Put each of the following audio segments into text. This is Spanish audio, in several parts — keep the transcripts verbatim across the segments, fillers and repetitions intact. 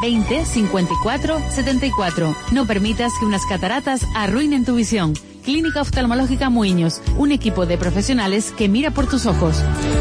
veinte cincuenta y cuatro setenta y cuatro. No permitas que unas cataratas arruinen tu visión. Clínica Oftalmológica Muiños, un equipo de profesionales que mira por tus ojos.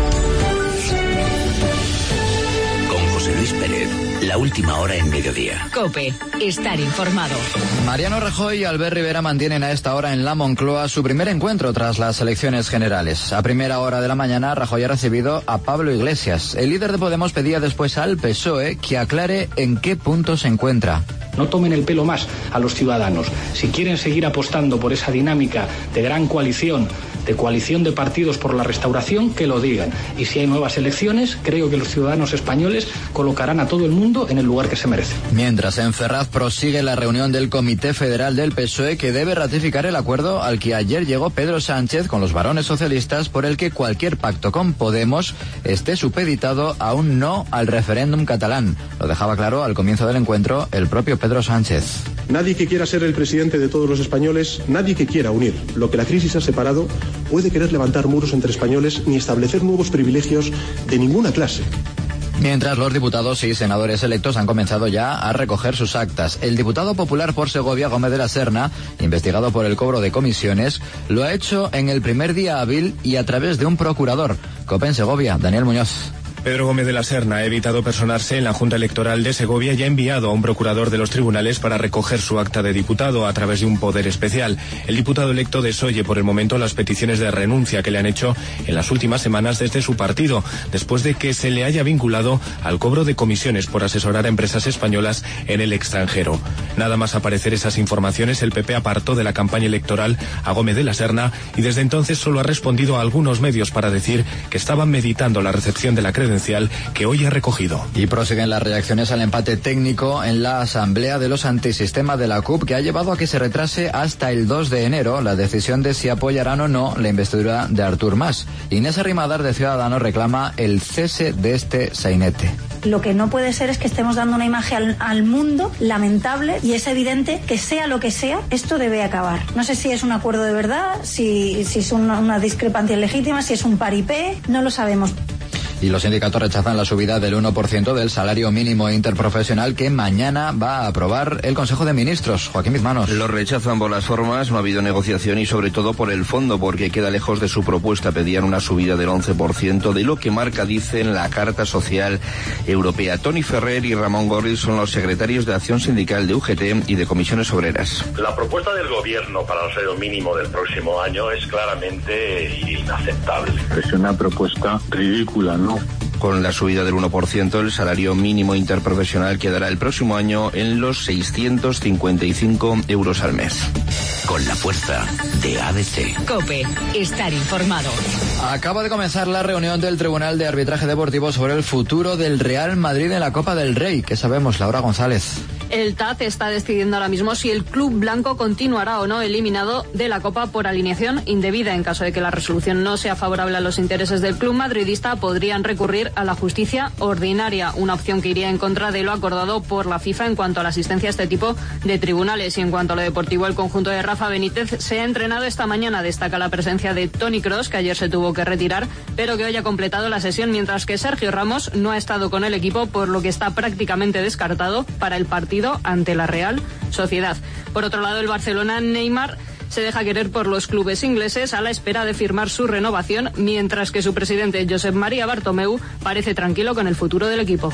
Con José Luis Pérez, la última hora en mediodía. COPE, estar informado. Mariano Rajoy y Albert Rivera mantienen a esta hora en la Moncloa su primer encuentro tras las elecciones generales. A primera hora de la mañana, Rajoy ha recibido a Pablo Iglesias. El líder de Podemos pedía después al P S O E que aclare en qué punto se encuentra. No tomen el pelo más a los ciudadanos. Si quieren seguir apostando por esa dinámica de gran coalición, de coalición de partidos por la restauración, que lo digan. Y si hay nuevas elecciones, creo que los ciudadanos españoles colocarán a todo el mundo en el lugar que se merece. Mientras en Ferraz prosigue la reunión del Comité Federal del P S O E, que debe ratificar el acuerdo al que ayer llegó Pedro Sánchez con los varones socialistas, por el que cualquier pacto con Podemos esté supeditado a un no al referéndum catalán. Lo dejaba claro al comienzo del encuentro el propio Pedro Sánchez. Nadie que quiera ser el presidente de todos los españoles, nadie que quiera unir lo que la crisis ha separado, puede querer levantar muros entre españoles ni establecer nuevos privilegios de ninguna clase. Mientras los diputados y senadores electos han comenzado ya a recoger sus actas. El diputado popular por Segovia, Gómez de la Serna, investigado por el cobro de comisiones, lo ha hecho en el primer día hábil y a través de un procurador. COPE en Segovia, Daniel Muñoz. Pedro Gómez de la Serna ha evitado personarse en la Junta Electoral de Segovia y ha enviado a un procurador de los tribunales para recoger su acta de diputado a través de un poder especial. El diputado electo desoye por el momento las peticiones de renuncia que le han hecho en las últimas semanas desde su partido, después de que se le haya vinculado al cobro de comisiones por asesorar a empresas españolas en el extranjero. Nada más aparecer esas informaciones, el P P apartó de la campaña electoral a Gómez de la Serna y desde entonces solo ha respondido a algunos medios para decir que estaban meditando la recepción de la credencial que hoy ha recogido. Y prosiguen las reacciones al empate técnico en la asamblea de los antisistema de la C U P, que ha llevado a que se retrase hasta el dos de enero la decisión de si apoyarán o no la investidura de Artur Mas. Inés Arrimadar de Ciudadanos reclama el cese de este sainete. Lo que no puede ser es que estemos dando una imagen al, al mundo lamentable, y es evidente que sea lo que sea, esto debe acabar. No sé si es un acuerdo de verdad, si, si es una, una discrepancia legítima, si es un paripé, no lo sabemos. Y los sindicatos rechazan la subida del uno por ciento del salario mínimo interprofesional que mañana va a aprobar el Consejo de Ministros. Joaquín Bizmanos. Lo rechazan por las formas, no ha habido negociación y sobre todo por el fondo, porque queda lejos de su propuesta. Pedían una subida del once por ciento de lo que marca, dicen, la Carta Social Europea. Tony Ferrer y Ramón Gorriz son los secretarios de Acción Sindical de U G T y de Comisiones Obreras. La propuesta del Gobierno para el salario mínimo del próximo año es claramente inaceptable. Es una propuesta ridícula, ¿no? Con la subida del uno por ciento, el salario mínimo interprofesional quedará el próximo año en los seiscientos cincuenta y cinco euros al mes. Con la fuerza de A B C. COPE, estar informado. Acaba de comenzar la reunión del Tribunal de Arbitraje Deportivo sobre el futuro del Real Madrid en la Copa del Rey. ¿Qué sabemos, Laura González? El T A Z está decidiendo ahora mismo si el club blanco continuará o no eliminado de la Copa por alineación indebida. En caso de que la resolución no sea favorable a los intereses del club madridista, podrían recurrir a la justicia ordinaria, una opción que iría en contra de lo acordado por la FIFA en cuanto a la asistencia a este tipo de tribunales. Y en cuanto a lo deportivo, el conjunto de Rafa Benítez se ha entrenado esta mañana. Destaca la presencia de Toni Kroos, que ayer se tuvo que retirar, pero que hoy ha completado la sesión, mientras que Sergio Ramos no ha estado con el equipo, por lo que está prácticamente descartado para el partido ante la Real Sociedad. Por otro lado, el Barcelona, Neymar se deja querer por los clubes ingleses a la espera de firmar su renovación, mientras que su presidente, Josep María Bartomeu, parece tranquilo con el futuro del equipo.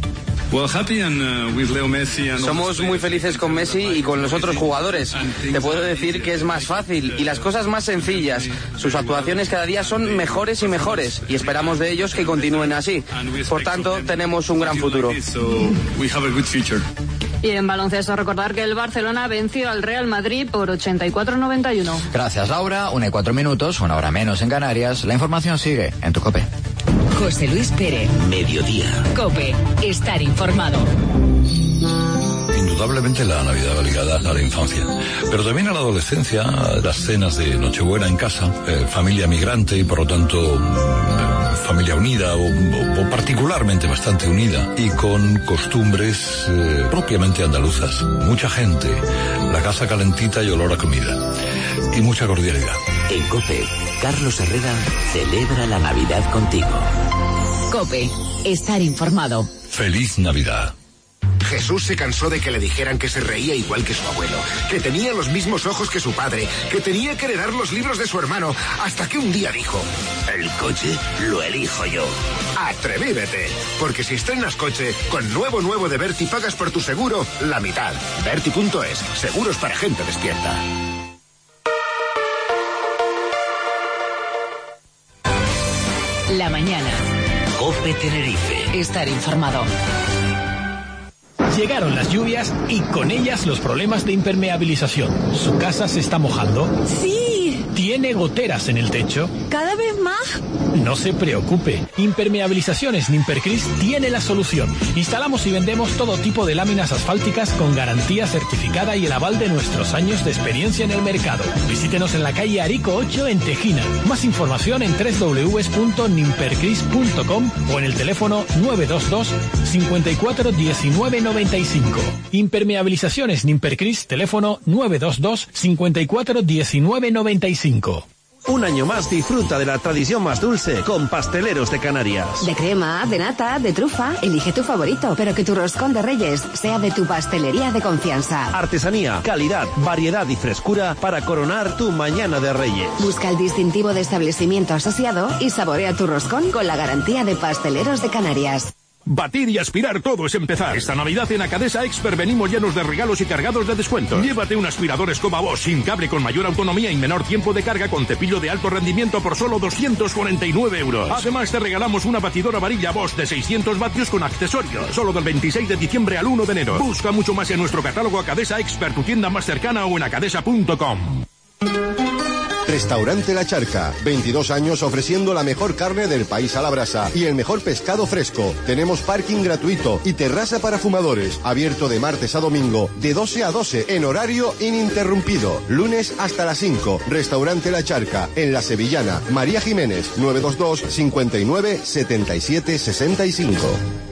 Somos muy felices con Messi y con los otros jugadores. Te puedo decir que es más fácil y las cosas más sencillas. Sus actuaciones cada día son mejores y mejores y esperamos de ellos que continúen así. Por tanto, tenemos un gran futuro. Y en baloncesto, recordar que el Barcelona venció al Real Madrid por ochenta y cuatro a noventa y uno. Gracias, Laura. Una y cuatro minutos, una hora menos en Canarias. La información sigue en tu COPE. José Luis Pérez. Mediodía. COPE, estar informado. Indudablemente la Navidad va ligada a la infancia, pero también a la adolescencia, a las cenas de Nochebuena en casa, eh, familia migrante y por lo tanto eh, familia unida o, o, o particularmente bastante unida y con costumbres eh, propiamente andaluzas. Mucha gente, la casa calentita y olor a comida y mucha cordialidad. En COPE, Carlos Herrera celebra la Navidad contigo. COPE, estar informado. ¡Feliz Navidad! Jesús se cansó de que le dijeran que se reía igual que su abuelo, que tenía los mismos ojos que su padre, que tenía que heredar los libros de su hermano, hasta que un día dijo: el coche lo elijo yo. Atrevívete, porque si estrenas coche, con nuevo nuevo de Berti pagas por tu seguro la mitad. Berti punto es, seguros para gente despierta. La mañana. COPE Tenerife. Estar informado. Llegaron las lluvias y con ellas los problemas de impermeabilización. ¿Su casa se está mojando? ¡Sí! ¿Tiene goteras en el techo? ¿Cada vez más? No se preocupe. Impermeabilizaciones Nimpercris tiene la solución. Instalamos y vendemos todo tipo de láminas asfálticas con garantía certificada y el aval de nuestros años de experiencia en el mercado. Visítenos en la calle Arico ocho en Tejina. Más información en doble u doble u doble u punto nimpercris punto com o en el teléfono nueve dos dos, cinco cuatro uno nueve nueve cinco. Impermeabilizaciones Nimpercris, teléfono nueve dos dos, cinco cuatro uno nueve nueve cinco. Un año más disfruta de la tradición más dulce con Pasteleros de Canarias. De crema, de nata, de trufa, elige tu favorito, pero que tu roscón de Reyes sea de tu pastelería de confianza. Artesanía, calidad, variedad y frescura para coronar tu mañana de Reyes. Busca el distintivo de establecimiento asociado y saborea tu roscón con la garantía de Pasteleros de Canarias. Batir y aspirar todo es empezar. Esta Navidad en Acadesa Expert venimos llenos de regalos y cargados de descuentos. Llévate un aspirador escoba Bosch sin cable con mayor autonomía y menor tiempo de carga con cepillo de alto rendimiento por solo doscientos cuarenta y nueve euros. Además te regalamos una batidora varilla Bosch de seiscientos vatios con accesorios. Solo del veintiséis de diciembre al uno de enero. Busca mucho más en nuestro catálogo Acadesa Expert, tu tienda más cercana, o en acadesa punto com. Restaurante La Charca, veintidós años ofreciendo la mejor carne del país a la brasa y el mejor pescado fresco. Tenemos parking gratuito y terraza para fumadores, abierto de martes a domingo, de doce a doce, en horario ininterrumpido, lunes hasta las cinco. Restaurante La Charca, en La Sevillana, María Jiménez, nueve dos dos, cinco nueve, siete siete seis cinco.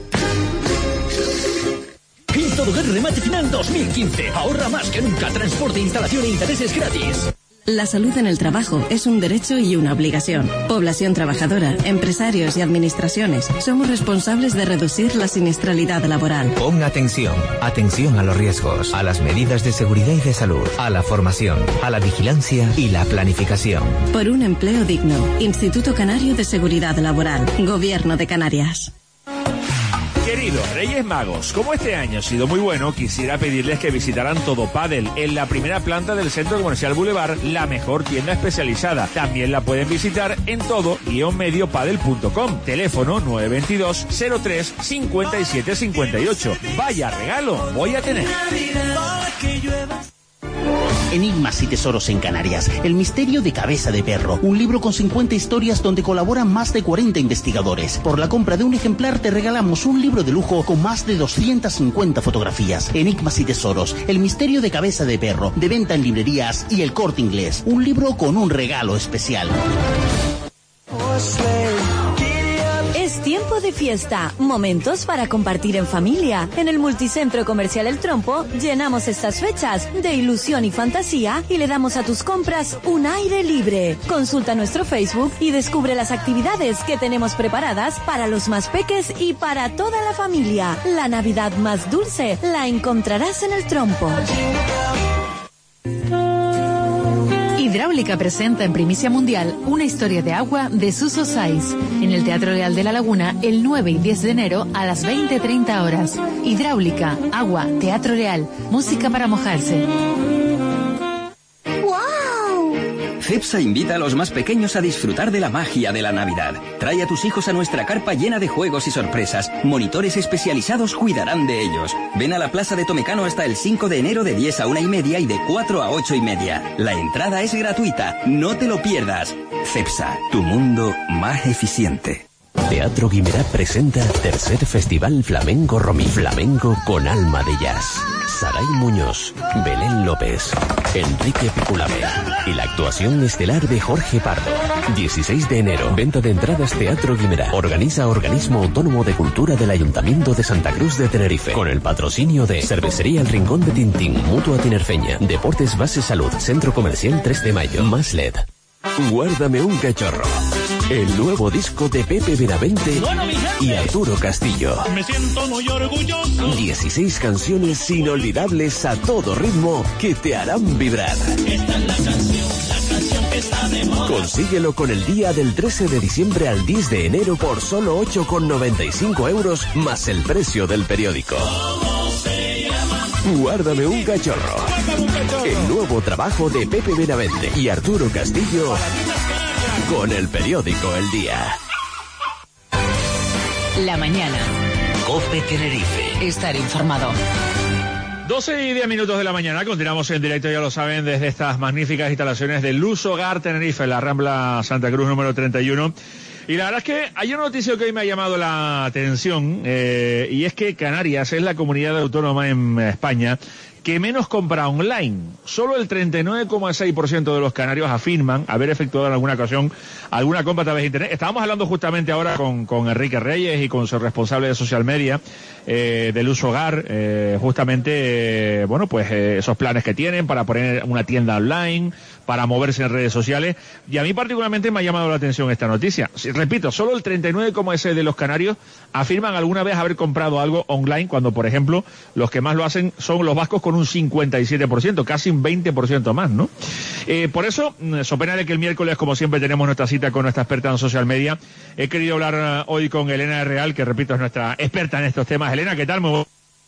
En Todo Guerra Remate Final dos mil quince, ahorra más que nunca, transporte, instalación e intereses gratis. La salud en el trabajo es un derecho y una obligación. Población trabajadora, empresarios y administraciones somos responsables de reducir la siniestralidad laboral. Pon atención, atención a los riesgos, a las medidas de seguridad y de salud, a la formación, a la vigilancia y la planificación. Por un empleo digno. Instituto Canario de Seguridad Laboral. Gobierno de Canarias. Queridos Reyes Magos, como este año ha sido muy bueno, quisiera pedirles que visitaran Todo Pádel en la primera planta del Centro Comercial Boulevard, la mejor tienda especializada. También la pueden visitar en todo guión medio padel punto com. Teléfono nueve dos dos, cero tres, cinco siete cinco ocho. Vaya regalo voy a tener. Enigmas y tesoros en Canarias. El misterio de Cabeza de Perro. Un libro con cincuenta historias donde colaboran más de cuarenta investigadores. Por la compra de un ejemplar te regalamos un libro de lujo con más de doscientas cincuenta fotografías. Enigmas y tesoros. El misterio de Cabeza de Perro. De venta en librerías y El Corte Inglés. Un libro con un regalo especial. Es tiempo de fiesta, momentos para compartir en familia. En el Multicentro Comercial El Trompo llenamos estas fechas de ilusión y fantasía y le damos a tus compras un aire libre. Consulta nuestro Facebook y descubre las actividades que tenemos preparadas para los más peques y para toda la familia. La Navidad más dulce la encontrarás en El Trompo. Hidráulica presenta en primicia mundial una historia de agua de Suso Sáiz en el Teatro Real de la Laguna el nueve y diez de enero a las veinte treinta horas. Hidráulica, agua, Teatro Real, música para mojarse. Cepsa invita a los más pequeños a disfrutar de la magia de la Navidad. Trae a tus hijos a nuestra carpa llena de juegos y sorpresas. Monitores especializados cuidarán de ellos. Ven a la Plaza de Tomecano hasta el cinco de enero de diez a una y media y de cuatro a ocho y media. La entrada es gratuita. No te lo pierdas. Cepsa, tu mundo más eficiente. Teatro Guimerá presenta tercer Festival Flamenco Romy. Flamenco con alma de jazz. Saray Muñoz, Belén López, Enrique Piculame y la actuación estelar de Jorge Pardo. dieciséis de enero, venta de entradas Teatro Guimerá. Organiza Organismo Autónomo de Cultura del Ayuntamiento de Santa Cruz de Tenerife. Con el patrocinio de Cervecería El Rincón de Tintín, Mutua Tinerfeña, Deportes Base Salud, Centro Comercial tres de mayo, Maslet. Guárdame un cachorro. el nuevo disco de Pepe Benavente y Arturo Castillo. Me siento muy orgulloso. dieciséis canciones inolvidables a todo ritmo que te harán vibrar. Esta es la canción, la canción que está de moda. Consíguelo con el día del trece de diciembre al diez de enero por solo ocho con noventa y cinco euros más el precio del periódico. ¿Cómo se llama? Guárdame un cachorro. El nuevo trabajo de Pepe Benavente y Arturo Castillo con el periódico El Día. La mañana. COPE Tenerife. Estar informado. doce y diez minutos de la mañana, continuamos en directo, ya lo saben, desde estas magníficas instalaciones de Luz Hogar Tenerife, la Rambla Santa Cruz número treinta y uno. Y la verdad es que hay una noticia que hoy me ha llamado la atención, eh, y es que Canarias es la comunidad autónoma en España que menos compra online. Solo el treinta y nueve coma seis por ciento de los canarios afirman haber efectuado en alguna ocasión alguna compra a través de Internet. Estábamos hablando justamente ahora con, con Enrique Reyes y con su responsable de social media eh, de Luz Hogar, eh, justamente, eh, bueno, pues eh, esos planes que tienen para poner una tienda online, para moverse en redes sociales. Y a mí particularmente me ha llamado la atención esta noticia. Repito, solo el treinta y nueve coma seis por ciento de los canarios afirman alguna vez haber comprado algo online, cuando, por ejemplo, los que más lo hacen son los vascos con un cincuenta y siete por ciento, casi un veinte por ciento más, ¿no? Eh, por eso, so pena de que el miércoles, como siempre, tenemos nuestra cita con nuestra experta en social media, he querido hablar uh, hoy con Elena de Real, que, repito, es nuestra experta en estos temas. Elena, ¿qué tal? Muy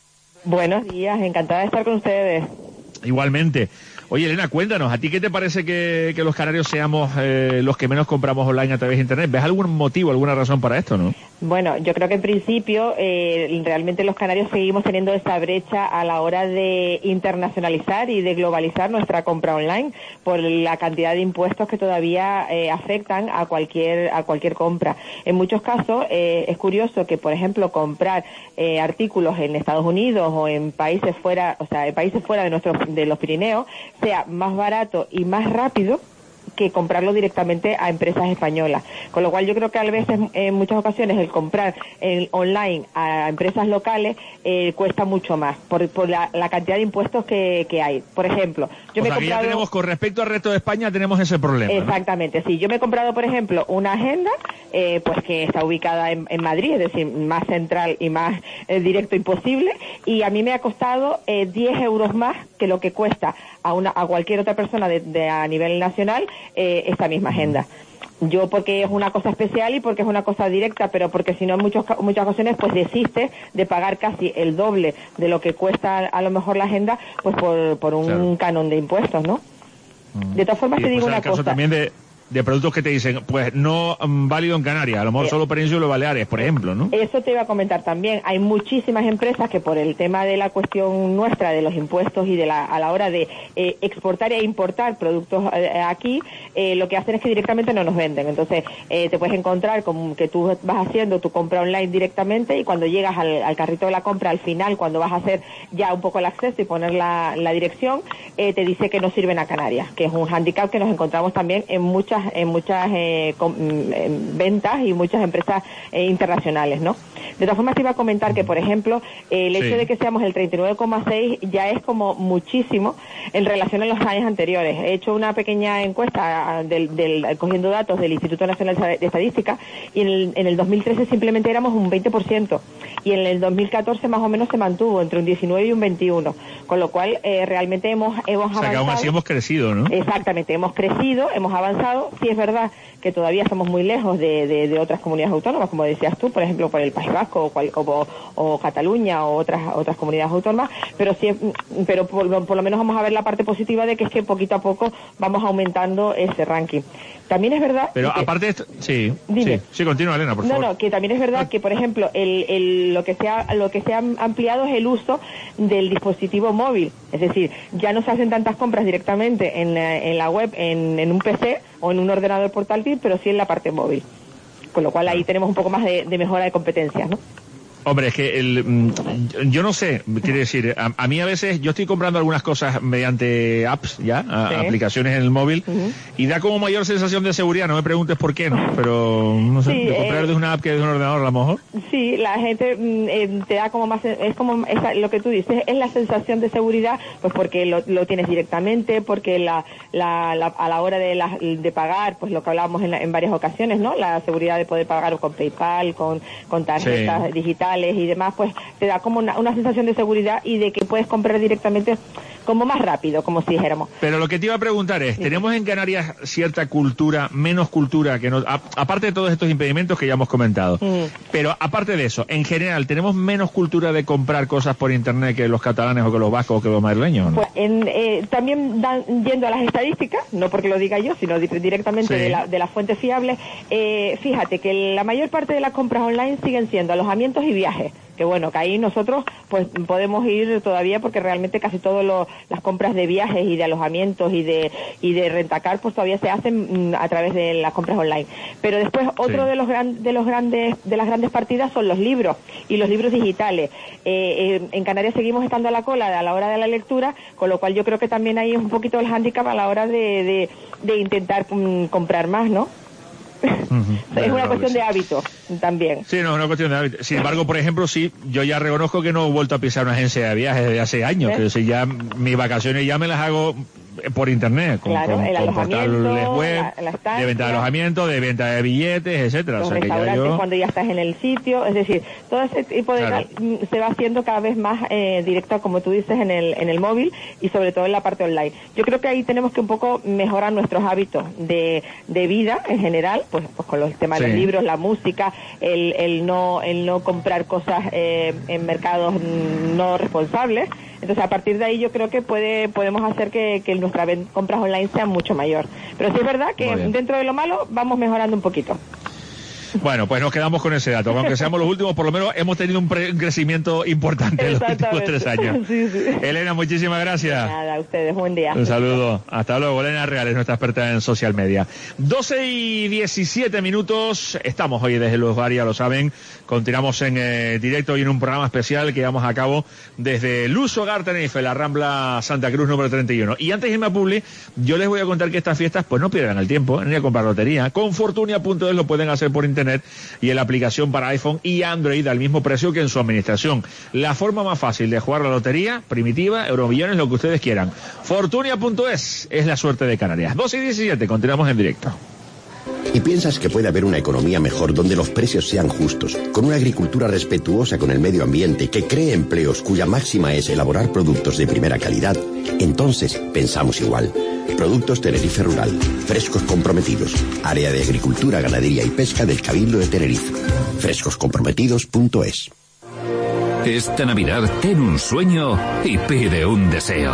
Buenos días, encantada de estar con ustedes. Igualmente. Oye, Elena, cuéntanos, ¿a ti qué te parece que, que los canarios seamos eh, los que menos compramos online a través de Internet? ¿Ves algún motivo, alguna razón para esto, no? Bueno, yo creo que en principio eh, realmente los canarios seguimos teniendo esa brecha a la hora de internacionalizar y de globalizar nuestra compra online por la cantidad de impuestos que todavía eh, afectan a cualquier a cualquier compra. En muchos casos eh, es curioso que, por ejemplo, comprar eh, artículos en Estados Unidos o en países fuera, o sea, en países fuera de nuestros de los Pirineos sea más barato y más rápido que comprarlo directamente a empresas españolas. Con lo cual yo creo que a veces, en muchas ocasiones, el comprar en, online a empresas locales eh, cuesta mucho más por, por la, la cantidad de impuestos que, que hay. Por ejemplo, yo o me sea, he comprado... que ya tenemos, con respecto al resto de España, tenemos ese problema, ¿no? Exactamente, sí. Yo me he comprado, por ejemplo, una agenda eh, pues que está ubicada en, en Madrid, es decir, más central y más eh, directo imposible, y a mí me ha costado eh, diez euros más que lo que cuesta a una a cualquier otra persona de, de a nivel nacional eh, esta misma agenda. Yo porque es una cosa especial y porque es una cosa directa, pero porque si no en muchos, muchas ocasiones pues desiste de pagar casi el doble de lo que cuesta a lo mejor la agenda, pues por, por un claro. canon de impuestos, ¿no? Mm. De todas formas, y te digo una cosa. También de... de productos que te dicen, pues no um, válido en Canarias, a lo mejor eh, solo Península y Baleares, por ejemplo, ¿no? Eso te iba a comentar también. Hay muchísimas empresas que por el tema de la cuestión nuestra, de los impuestos y de la a la hora de eh, exportar e importar productos eh, aquí, eh, lo que hacen es que directamente no nos venden. Entonces, eh, te puedes encontrar con que tú vas haciendo tu compra online directamente y cuando llegas al, al carrito de la compra, al final, cuando vas a hacer ya un poco el acceso y poner la, la dirección, eh, te dice que no sirven a Canarias, que es un hándicap que nos encontramos también en muchas en muchas eh, com, en ventas y muchas empresas eh, internacionales, ¿no? De todas formas te iba a comentar que, por ejemplo, eh, el hecho sí. de que seamos el treinta y nueve coma seis ya es como muchísimo en relación a los años anteriores. He hecho una pequeña encuesta del, del cogiendo datos del Instituto Nacional de Estadística y en el, en el dos mil trece simplemente éramos un veinte por ciento y en el dos mil catorce más o menos se mantuvo entre un diecinueve y un veintiuno, con lo cual eh, realmente hemos, hemos o sea, avanzado. Que aún así hemos crecido, ¿no? Exactamente, hemos crecido, hemos avanzado. Sí es verdad que todavía estamos muy lejos de, de, de otras comunidades autónomas, como decías tú, por ejemplo, por el País Vasco o, cual, o, o Cataluña o otras otras comunidades autónomas, pero sí, pero por, por lo menos vamos a ver la parte positiva de que es que poquito a poco vamos aumentando ese ranking. También es verdad... Pero que, aparte de esto... Sí, dime. sí, sí, continúa, Elena, por no, favor. No, no, que también es verdad que, por ejemplo, el, el, lo que se ha, lo que se ha ampliado es el uso del dispositivo móvil. Es decir, ya no se hacen tantas compras directamente en, en la web, en, en un P C o en un ordenador portátil, pero sí en la parte móvil. Con lo cual ahí tenemos un poco más de, de mejora de competencias, ¿no? Hombre, es que el, yo no sé, quiere decir, a, a mí a veces yo estoy comprando algunas cosas mediante apps, ya, a, Sí. aplicaciones en el móvil, Ujú. y da como mayor sensación de seguridad. No me preguntes por qué, ¿no? Pero no sé, Sí, de comprar eh, desde una app que desde un ordenador a lo mejor. Sí, la gente mm, eh, te da como más, es como esa, lo que tú dices, es la sensación de seguridad, pues porque lo, lo tienes directamente, porque la, la, la- a la hora de, la- de pagar, pues lo que hablábamos en, la- en varias ocasiones, ¿no? La seguridad de poder pagar con PayPal, con, con tarjetas Sí. digitales y demás, pues te da como una, una sensación de seguridad y de que puedes comprar directamente como más rápido, como si dijéramos. Pero lo que te iba a preguntar es, ¿tenemos en Canarias cierta cultura, menos cultura, que no, a- aparte de todos estos impedimentos que ya hemos comentado? Mm. Pero aparte de eso, en general, ¿tenemos menos cultura de comprar cosas por internet que los catalanes o que los vascos o que los madrileños? ¿No? Pues en, eh, también dan- yendo a las estadísticas, no porque lo diga yo, sino di- directamente Sí. de, la, de las fuentes fiables, eh, fíjate que la mayor parte de las compras online siguen siendo alojamientos y viajes. Que bueno, que ahí nosotros pues podemos ir todavía porque realmente casi todas las compras de viajes y de alojamientos y de y de rentacar pues todavía se hacen mm, a través de las compras online. Pero después otro Sí. de los gran, de los grandes de las grandes partidas son los libros y los libros digitales. Eh, eh, en Canarias seguimos estando a la cola a la hora de la lectura, con lo cual yo creo que también ahí es un poquito el hándicap a la hora de, de, de intentar mm, comprar más, ¿no? Es una cuestión de hábito también. Sí, no, es una cuestión de hábito. Sin embargo, por ejemplo, sí, yo ya reconozco que no he vuelto a pisar una agencia de viajes desde hace años. ¿Eh? Que si ya mis vacaciones ya me las hago por internet, con, Claro, con- el con alojamiento, portales web, la- la estancia, de venta de alojamiento, de venta de billetes, etcétera. los O sea que ya restaurantes yo... cuando ya estás en el sitio, es decir, todo ese tipo de Claro. mm, se va haciendo cada vez más eh, directo, como tú dices, en el en el móvil y sobre todo en la parte online. Yo creo que ahí tenemos que un poco mejorar nuestros hábitos de, de vida en general, pues, pues con los temas de Sí. los libros, la música, el, el no el no comprar cosas eh, en mercados mm, no responsables. Entonces, a partir de ahí yo creo que puede podemos hacer que, que nuestras ven- compras online sean mucho mayor. Pero sí es verdad que Muy bien. dentro de lo malo vamos mejorando un poquito. Bueno, pues nos quedamos con ese dato. Aunque seamos los últimos, por lo menos hemos tenido un, pre- un crecimiento importante en los últimos tres años. Sí, sí. Elena, muchísimas gracias. Nada, a ustedes, buen día. Un saludo. Hasta luego. Elena Real es nuestra experta en social media. doce y diecisiete minutos. Estamos hoy desde Los Bar, ya lo saben. Continuamos en eh, directo y en un programa especial que llevamos a cabo desde Luz Hogar Tenerife, la Rambla Santa Cruz número treinta y uno. Y antes de irme a Publi, yo les voy a contar que estas fiestas pues no pierdan el tiempo ni a comprar lotería. Con Fortunia punto es lo pueden hacer por internet y en la aplicación para iPhone y Android al mismo precio que en su administración. La forma más fácil de jugar la lotería, primitiva, euromillones, lo que ustedes quieran. Fortunia punto es es la suerte de Canarias. doce y diecisiete, continuamos en directo. ¿Y piensas que puede haber una economía mejor donde los precios sean justos, con una agricultura respetuosa con el medio ambiente que cree empleos cuya máxima es elaborar productos de primera calidad? Entonces, pensamos igual. Productos Tenerife Rural, frescos comprometidos, área de agricultura, ganadería y pesca del Cabildo de Tenerife. frescos comprometidos punto es. Esta Navidad ten un sueño y pide un deseo.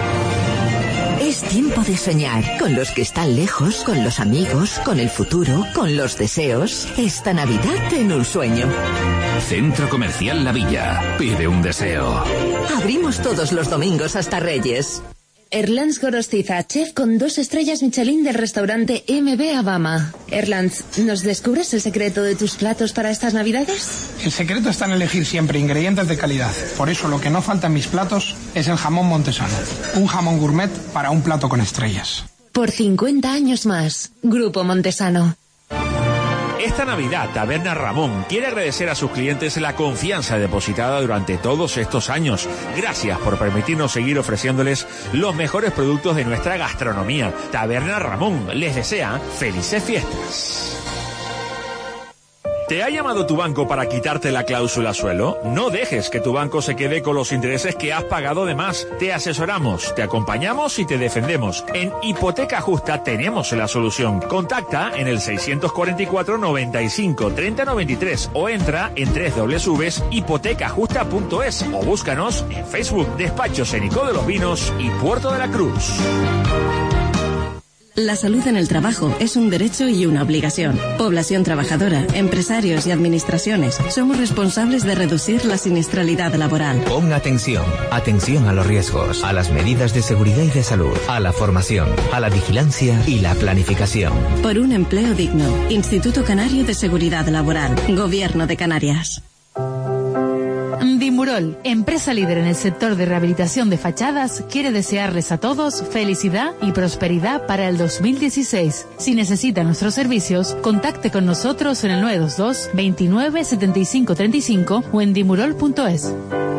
Es tiempo de soñar, con los que están lejos, con los amigos, con el futuro, con los deseos. Esta Navidad ten un sueño. Centro Comercial La Villa. Pide un deseo. Abrimos todos los domingos hasta Reyes. Erlands Gorostiza, chef con dos estrellas Michelin del restaurante M B Abama. Erlands, ¿nos descubres el secreto de tus platos para estas Navidades? El secreto está en elegir siempre ingredientes de calidad. Por eso lo que no falta en mis platos es el jamón montesano. Un jamón gourmet para un plato con estrellas. Por cincuenta años más. Grupo Montesano. Esta Navidad, Taberna Ramón quiere agradecer a sus clientes la confianza depositada durante todos estos años. Gracias por permitirnos seguir ofreciéndoles los mejores productos de nuestra gastronomía. Taberna Ramón les desea felices fiestas. ¿Te ha llamado tu banco para quitarte la cláusula suelo? No dejes que tu banco se quede con los intereses que has pagado de más. Te asesoramos, te acompañamos y te defendemos. En Hipoteca Justa tenemos la solución. Contacta en el seiscientos cuarenta y cuatro, noventa y cinco, treinta, noventa y tres o entra en doble u doble u doble u punto hipoteca justa punto es o búscanos en Facebook, Despachos Enicó de los Vinos y Puerto de la Cruz. La salud en el trabajo es un derecho y una obligación. Población trabajadora, empresarios y administraciones somos responsables de reducir la siniestralidad laboral. Pon atención, atención a los riesgos, a las medidas de seguridad y de salud, a la formación, a la vigilancia y la planificación. Por un empleo digno. Instituto Canario de Seguridad Laboral. Gobierno de Canarias. Dimurol, empresa líder en el sector de rehabilitación de fachadas, quiere desearles a todos felicidad y prosperidad para el dos mil dieciséis. Si necesita nuestros servicios, contacte con nosotros en el nueve dos dos, veintinueve, setenta y cinco treinta y cinco o en dimurol punto es.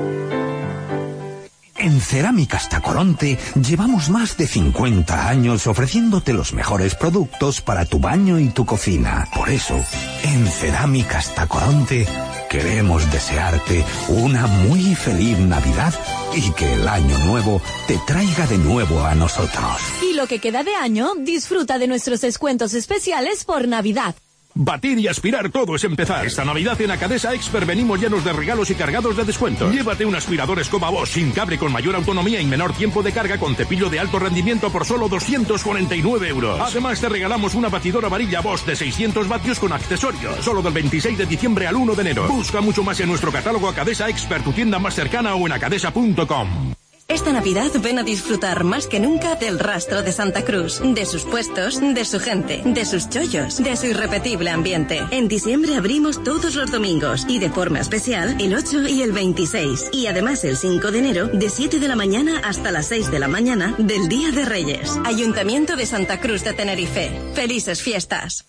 En Cerámicas Tacoronte llevamos más de cincuenta años ofreciéndote los mejores productos para tu baño y tu cocina. Por eso, en Cerámicas Tacoronte queremos desearte una muy feliz Navidad y que el año nuevo te traiga de nuevo a nosotros. Y lo que queda de año, disfruta de nuestros descuentos especiales por Navidad. Batir y aspirar todo es empezar. Esta Navidad en Acadesa Expert venimos llenos de regalos y cargados de descuento. Llévate un aspirador escoba Bosch sin cable con mayor autonomía y menor tiempo de carga con cepillo de alto rendimiento por solo doscientos cuarenta y nueve euros. Además te regalamos una batidora varilla Bosch de seiscientos vatios con accesorios. Solo del veintiséis de diciembre al uno de enero. Busca mucho más en nuestro catálogo Acadesa Expert, tu tienda más cercana o en acadesa punto com. Esta Navidad ven a disfrutar más que nunca del rastro de Santa Cruz, de sus puestos, de su gente, de sus chollos, de su irrepetible ambiente. En diciembre abrimos todos los domingos y de forma especial el ocho y el veintiséis. Y además el cinco de enero de siete de la mañana hasta las seis de la mañana del Día de Reyes. Ayuntamiento de Santa Cruz de Tenerife. ¡Felices fiestas!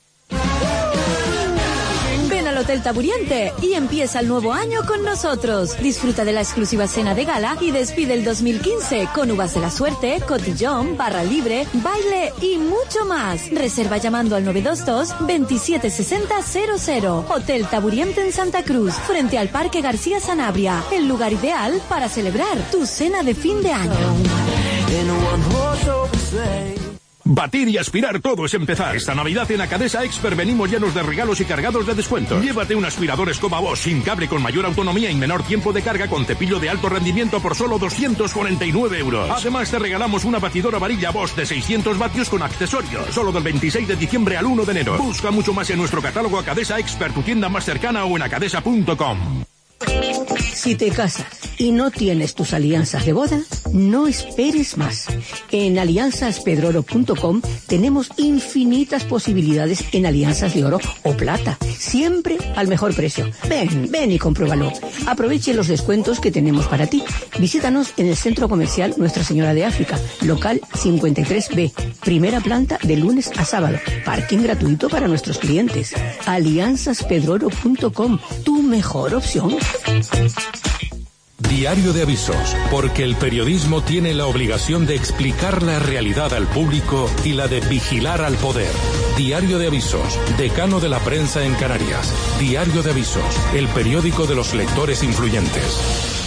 Ven al Hotel Taburiente y empieza el nuevo año con nosotros. Disfruta de la exclusiva cena de gala y despide el dos mil quince con uvas de la suerte, cotillón, barra libre, baile y mucho más. Reserva llamando al nueve dos dos, veintisiete sesenta cero cero. Hotel Taburiente en Santa Cruz, frente al Parque García Sanabria. El lugar ideal para celebrar tu cena de fin de año. Batir y aspirar todo es empezar. Esta Navidad en Acadesa Expert venimos llenos de regalos y cargados de descuento. Llévate un aspirador escoba Bosch sin cable con mayor autonomía y menor tiempo de carga con cepillo de alto rendimiento por solo doscientos cuarenta y nueve euros. Además te regalamos una batidora varilla Bosch de seiscientos vatios con accesorios. Solo del veintiséis de diciembre al uno de enero. Busca mucho más en nuestro catálogo Acadesa Expert, tu tienda más cercana o en acadesa punto com. Si te casas y no tienes tus alianzas de boda, no esperes más. En alianzas pedroro punto com tenemos infinitas posibilidades en alianzas de oro o plata, siempre al mejor precio. Ven, ven y compruébalo. Aproveche los descuentos que tenemos para ti. Visítanos en el Centro Comercial Nuestra Señora de África, local cincuenta y tres B, primera planta de lunes a sábado. Parking gratuito para nuestros clientes. alianzas pedroro punto com, tu mejor opción. Diario de Avisos, porque el periodismo tiene la obligación de explicar la realidad al público y la de vigilar al poder. Diario de Avisos, decano de la prensa en Canarias. Diario de Avisos, el periódico de los lectores influyentes.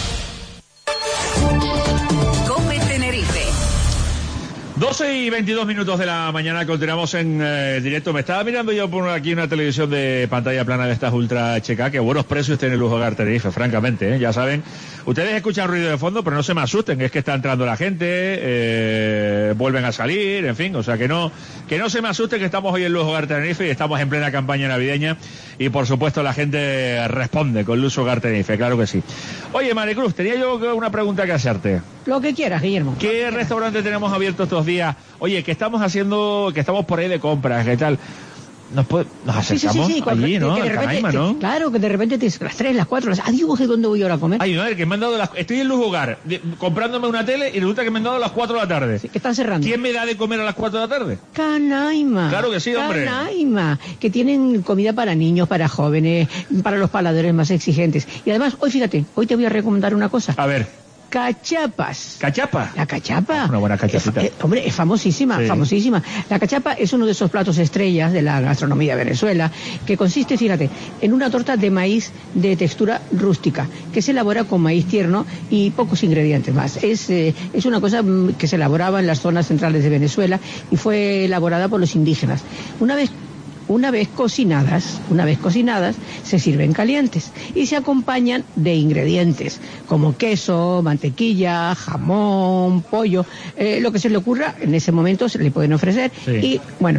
Cope Tenerife. doce y veintidós minutos de la mañana, continuamos en eh, directo. Me estaba mirando yo por aquí una televisión de pantalla plana de estas Ultra H K, que buenos precios tiene el Lujo Hogar Tenerife, francamente, ¿eh? Ya saben, ustedes escuchan ruido de fondo, pero no se me asusten, es que está entrando la gente, eh, vuelven a salir, en fin, o sea que no, que no se me asusten, que estamos hoy en Lujo Hogar Tenerife y estamos en plena campaña navideña y por supuesto la gente responde con Lujo Hogar Tenerife, claro que sí. Oye, Maricruz, tenía yo una pregunta que hacerte. Lo que quieras, Guillermo. ¿Qué restaurante tenemos abierto estos días? Oye, que estamos haciendo, que estamos por ahí de compras, ¿qué tal? Nos, puede, nos acercamos sí, sí, sí, allí, ¿no? Que de repente, Canaima, ¿no? que, claro, que de repente te, las tres, las cuatro, las... Adiós, ¿dónde voy ahora a comer? Ay, no, que me han dado las... Estoy en Lujo Hogar, de, comprándome una tele y resulta que me han dado a las cuatro de la tarde. Sí, que están cerrando. ¿Quién me da de comer a las cuatro de la tarde? Canaima. Claro que sí, hombre. Canaima. Que tienen comida para niños, para jóvenes, para los paladares más exigentes. Y además, hoy fíjate, hoy te voy a recomendar una cosa. A ver. Cachapas. ¿Cachapa? La cachapa. Una buena cachapita. Es, eh, hombre, es famosísima, sí. famosísima. La cachapa es uno de esos platos estrellas de la gastronomía de Venezuela, que consiste, fíjate, en una torta de maíz de textura rústica, que se elabora con maíz tierno y pocos ingredientes más. Es, eh, es una cosa que se elaboraba en las zonas centrales de Venezuela y fue elaborada por los indígenas. Una vez Una vez cocinadas, una vez cocinadas, se sirven calientes y se acompañan de ingredientes como queso, mantequilla, jamón, pollo, eh, lo que se le ocurra en ese momento se le pueden ofrecer. Sí. Y bueno,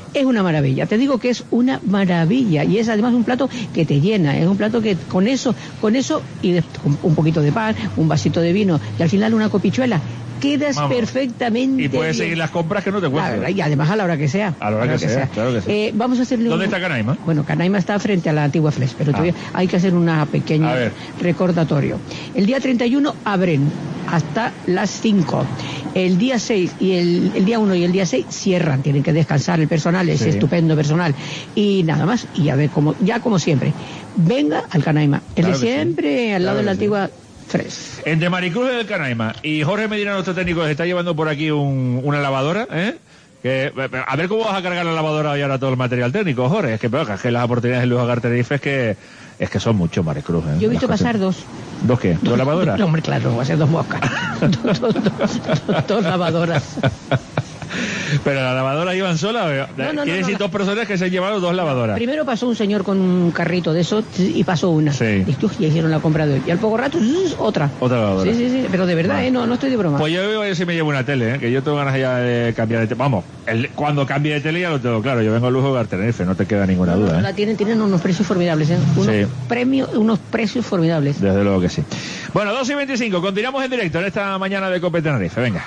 Es una maravilla, te digo que es una maravilla y es además un plato que te llena, es un plato que con eso, con eso y de, con un poquito de pan, un vasito de vino y al final una copichuela, quedas Vamos. perfectamente y puedes bien. seguir las compras que no te cuestan. Y además a la hora que sea. A la hora, a la hora que, que sea, sea, claro que sí. Eh, vamos a hacerle ¿Dónde un... está Canaima? Bueno, Canaima está frente a la antigua Flex, pero ah. todavía hay que hacer una pequeña recordatorio. El día treinta y uno abren hasta las cinco. El día seis y el, el día uno y el día seis cierran, tienen que descansar el personal, es sí. estupendo personal. Y nada más, y a ver, como, ya como siempre, venga al Canaima, el claro de siempre, sí. al lado claro de la antigua sí. Fres. Entre Maricruz del Canaima y Jorge Medina, nuestro técnico, se está llevando por aquí un, una lavadora, ¿eh? Que, a ver cómo vas a cargar la lavadora y ahora todo el material técnico, Jorge. Es que, pero, es que las oportunidades de Luis Hogar Tenerife es que, es que son muchos, Maricruz. ¿eh? Yo he visto las pasar cosas. dos. ¿Dos qué? ¿Dos, ¿Dos lavadoras? No, hombre, claro, va a ser dos moscas. dos, dos, dos, dos, dos lavadoras. Pero las lavadoras iban solas. No, no, Quiere decir no, no, dos personas que se han llevado dos lavadoras. Primero pasó un señor con un carrito de eso y pasó una. Sí. Y, y hicieron la compra de hoy. Y al poco rato, otra. Otra lavadora. Sí, sí, sí. Pero de verdad, bueno. ¿eh? No, no estoy de broma. Pues yo voy a ver si me llevo una tele, ¿eh? Que yo tengo ganas ya de cambiar de tele. Vamos, el, cuando cambie de tele ya lo tengo claro. Yo vengo a Luis Hogar Tenerife, no te queda ninguna no, duda. No, ¿eh? la tienen, tienen unos precios formidables, ¿eh? Unos sí. premios, unos precios formidables. Desde luego que sí. Bueno, dos y veinticinco, continuamos en directo en esta mañana de Cope Tenerife. Venga.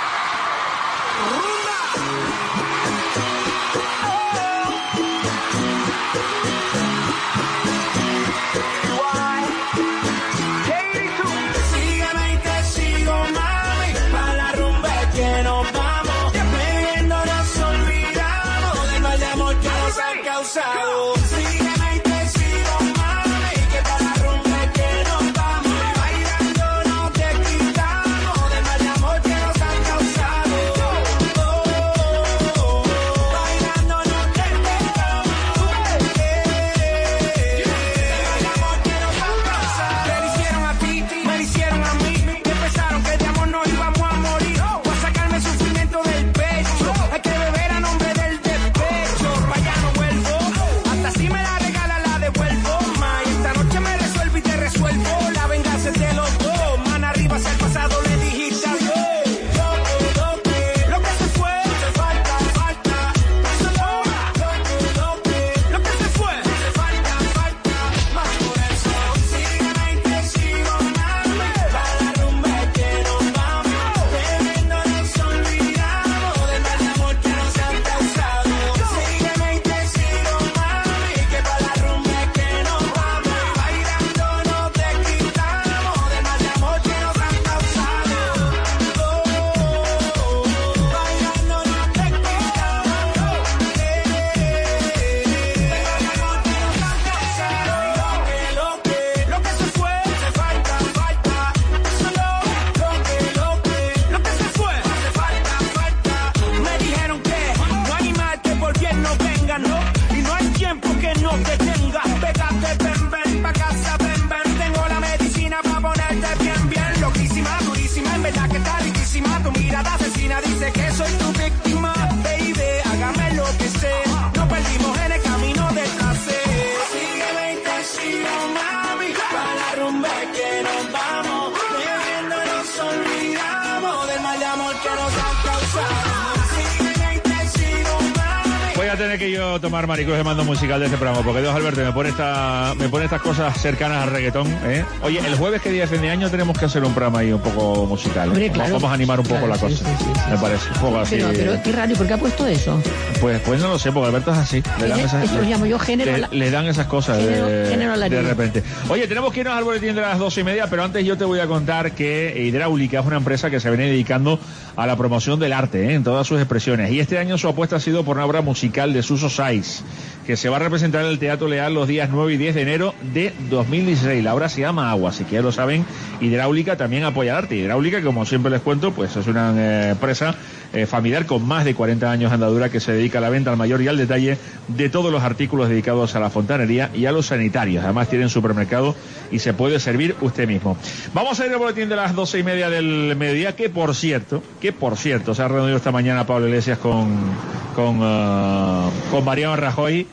Que yo tomar Maricruz de mando musical de este programa, porque Dios Alberto me pone esta, me pone estas cosas cercanas al reggaetón, ¿eh? Oye, el jueves que día de fin de año tenemos que hacer un programa ahí un poco musical, ¿eh? Hombre, claro. Vamos a animar un poco claro, la cosa, sí, sí, sí, me sí. parece un poco así. Pero, pero qué raro, ¿y por qué ha puesto eso? Pues, pues no lo sé, porque Alberto es así. Le dan esas, eso lo llamo yo género. Le, la... le dan esas cosas género, de, género de repente. Oye, tenemos que irnos al boletín de las doce y media, pero antes yo te voy a contar que Hidráulica es una empresa que se viene dedicando a la promoción del arte, ¿eh? En todas sus expresiones. Y este año su apuesta ha sido por una obra musical de Suso Sáiz, que se va a representar en el Teatro Leal los días nueve y diez de enero de dos mil dieciséis. La obra se llama Agua, así que ya lo saben, Hidráulica también apoya el arte. Hidráulica, como siempre les cuento, pues es una eh, empresa eh, familiar con más de cuarenta años de andadura que se dedica a la venta al mayor y al detalle de todos los artículos dedicados a la fontanería y a los sanitarios. Además tienen supermercado y se puede servir usted mismo. Vamos a ir al boletín de las doce y media del mediodía, que por cierto, que por cierto, se ha reunido esta mañana Pablo Iglesias con, con, uh, con Mariano Rajoy.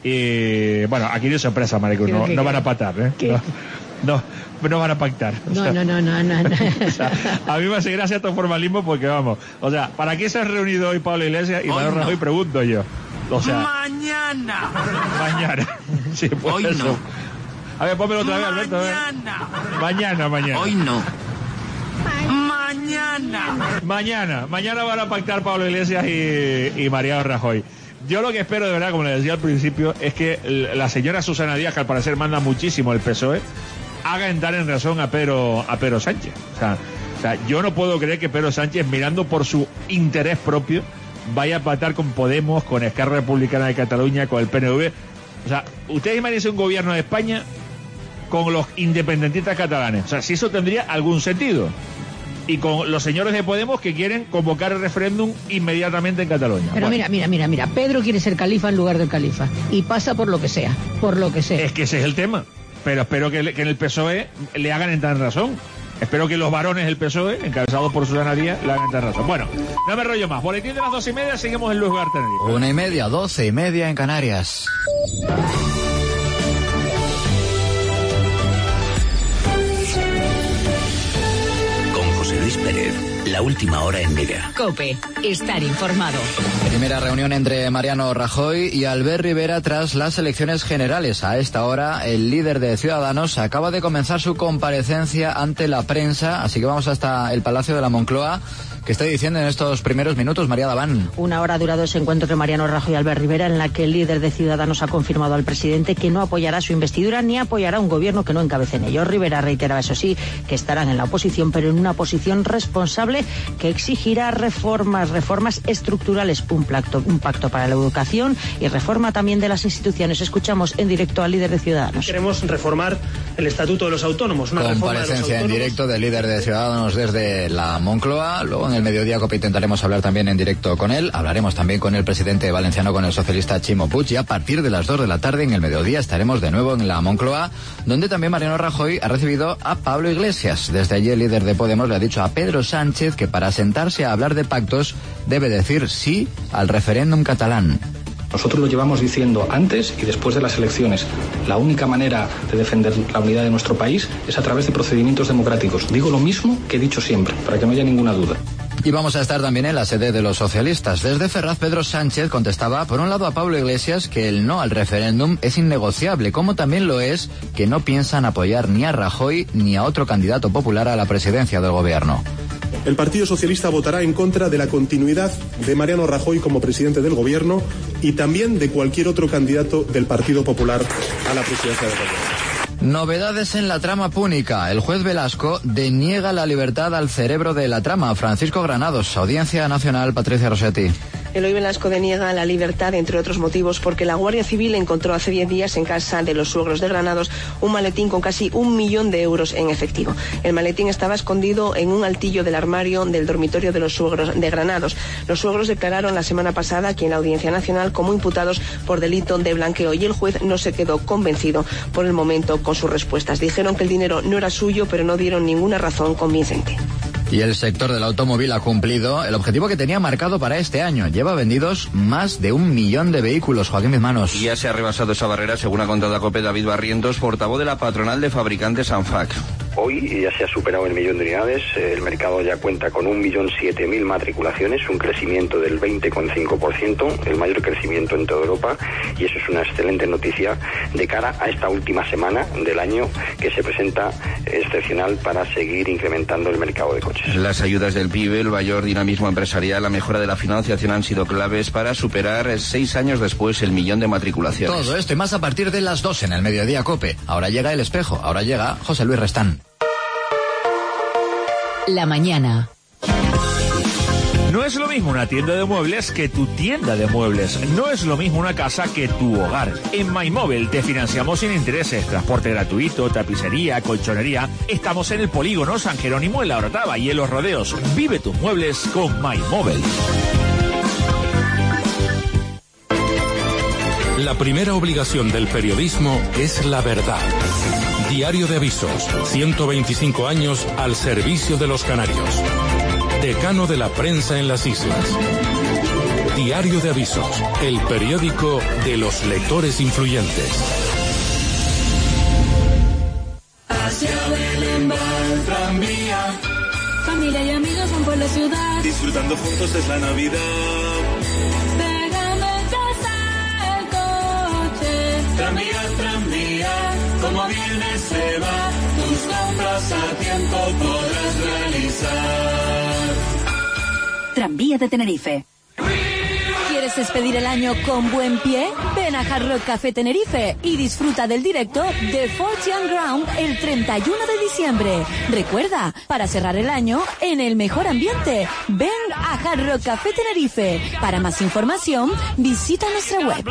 Y bueno, aquí no es sorpresa, Maricruz, no, no van a pactar, ¿eh? No, no, no van a pactar. O no, sea, no, no, no, no, no. O sea, a mí me hace gracia todo formalismo porque vamos, o sea, ¿para qué se han reunido hoy Pablo Iglesias y Mariano Rajoy? Pregunto yo. O sea, mañana. Mañana. Sí, pues Hoy eso. no. A ver, pónmelo otra vez, Alberto. Mañana. Mañana, mañana. Hoy no. Mañana. Mañana. Mañana van a pactar Pablo Iglesias y, y Mariano Rajoy. Yo lo que espero, de verdad, como le decía al principio, es que la señora Susana Díaz, que al parecer manda muchísimo el P S O E, haga entrar en razón a Pedro, a Pedro Sánchez. O sea, o sea, yo no puedo creer que Pedro Sánchez, mirando por su interés propio, vaya a pactar con Podemos, con Esquerra Republicana de Cataluña, con el P N V. O sea, ustedes imagínense un gobierno de España con los independentistas catalanes. O sea, si eso tendría algún sentido. Y con los señores de Podemos que quieren convocar el referéndum inmediatamente en Cataluña. Pero bueno. mira, mira, mira, mira, Pedro quiere ser califa en lugar del califa. Y pasa por lo que sea, por lo que sea. Es que ese es el tema. Pero espero que, que en el P S O E le hagan entrar en razón. Espero que los varones del P S O E, encabezados por Susana Díaz, le hagan entrar en razón. Bueno, no me rollo más. Boletín de las dos y media, seguimos en Luis García Tenerife. Una y media, doce y media en Canarias. Luis Pérez, la última hora en Mega. COPE, estar informado. Primera reunión entre Mariano Rajoy y Albert Rivera tras las elecciones generales. A esta hora, el líder de Ciudadanos acaba de comenzar su comparecencia ante la prensa, así que vamos hasta el Palacio de la Moncloa. ¿Qué está diciendo en estos primeros minutos María Daván? Una hora ha durado ese encuentro entre Mariano Rajoy y Albert Rivera, en la que el líder de Ciudadanos ha confirmado al presidente que no apoyará su investidura ni apoyará un gobierno que no encabece en ello. Rivera reiteraba, eso sí, que estarán en la oposición, pero en una posición responsable que exigirá reformas, reformas estructurales, un pacto, un pacto para la educación y reforma también de las instituciones. Escuchamos en directo al líder de Ciudadanos. Queremos reformar el Estatuto de los Autónomos. Una comparecencia en directo del líder de Ciudadanos desde la Moncloa. Luego en el mediodía COPE intentaremos hablar también en directo con él. Hablaremos también con el presidente valenciano, con el socialista Chimo Puig, y a partir de las dos de la tarde en el mediodía estaremos de nuevo en la Moncloa, donde también Mariano Rajoy ha recibido a Pablo Iglesias. Desde allí el líder de Podemos le ha dicho a Pedro Sánchez que para sentarse a hablar de pactos debe decir sí al referéndum catalán. Nosotros lo llevamos diciendo antes y después de las elecciones. La única manera de defender la unidad de nuestro país es a través de procedimientos democráticos. Digo lo mismo que he dicho siempre, para que no haya ninguna duda. Y vamos a estar también en la sede de los socialistas. Desde Ferraz, Pedro Sánchez contestaba, por un lado, a Pablo Iglesias que el no al referéndum es innegociable, como también lo es que no piensan apoyar ni a Rajoy ni a otro candidato popular a la presidencia del gobierno. El Partido Socialista votará en contra de la continuidad de Mariano Rajoy como presidente del Gobierno y también de cualquier otro candidato del Partido Popular a la presidencia del Gobierno. Novedades en la trama púnica. El juez Velasco deniega la libertad al cerebro de la trama. Francisco Granados, Audiencia Nacional, Patricia Rossetti. Eloy Velasco deniega la libertad, entre otros motivos, porque la Guardia Civil encontró hace diez días en casa de los suegros de Granados un maletín con casi un millón de euros en efectivo. El maletín estaba escondido en un altillo del armario del dormitorio de los suegros de Granados. Los suegros declararon la semana pasada aquí en la Audiencia Nacional como imputados por delito de blanqueo y el juez no se quedó convencido por el momento con sus respuestas. Dijeron que el dinero no era suyo, pero no dieron ninguna razón convincente. Y el sector del automóvil ha cumplido el objetivo que tenía marcado para este año. Lleva vendidos más de un millón de vehículos. Joaquín Bizmanos. Ya se ha rebasado esa barrera, según ha contado a COPE David Barrientos, portavoz de la patronal de fabricantes ANFAC. Hoy ya se ha superado el millón de unidades, el mercado ya cuenta con un millón siete mil matriculaciones, un crecimiento del veinte coma cinco por ciento, el mayor crecimiento en toda Europa, y eso es una excelente noticia de cara a esta última semana del año que se presenta excepcional para seguir incrementando el mercado de coches. Las ayudas del P I B, el mayor dinamismo empresarial, la mejora de la financiación han sido claves para superar seis años después el millón de matriculaciones. Todo esto y más a partir de las dos en el mediodía COPE. Ahora llega El Espejo, ahora llega José Luis Restán. La mañana. No es lo mismo una tienda de muebles que tu tienda de muebles. No es lo mismo una casa que tu hogar. En MyMobile te financiamos sin intereses, transporte gratuito, tapicería, colchonería. Estamos en el Polígono San Jerónimo en La Orotava y en Los Rodeos. Vive tus muebles con MyMobile. La primera obligación del periodismo es la verdad. Diario de Avisos, ciento veinticinco años al servicio de los canarios. Decano de la prensa en las islas. Diario de Avisos, el periódico de los lectores influyentes. Hacia Belén va el tranvía. Familia y amigos van por la ciudad. Disfrutando juntos es la Navidad. Pegando en casa. Tranvía, tranvía, como viene se va, tus compras a tiempo podrás realizar. Tranvía de Tenerife. ¿Quieres despedir el año con buen pie? Ven a Hard Rock Café Tenerife y disfruta del directo de Fortune Ground el treinta y uno de diciembre. Recuerda, para cerrar el año en el mejor ambiente, ven a Hard Rock Café Tenerife. Para más información, visita nuestra web.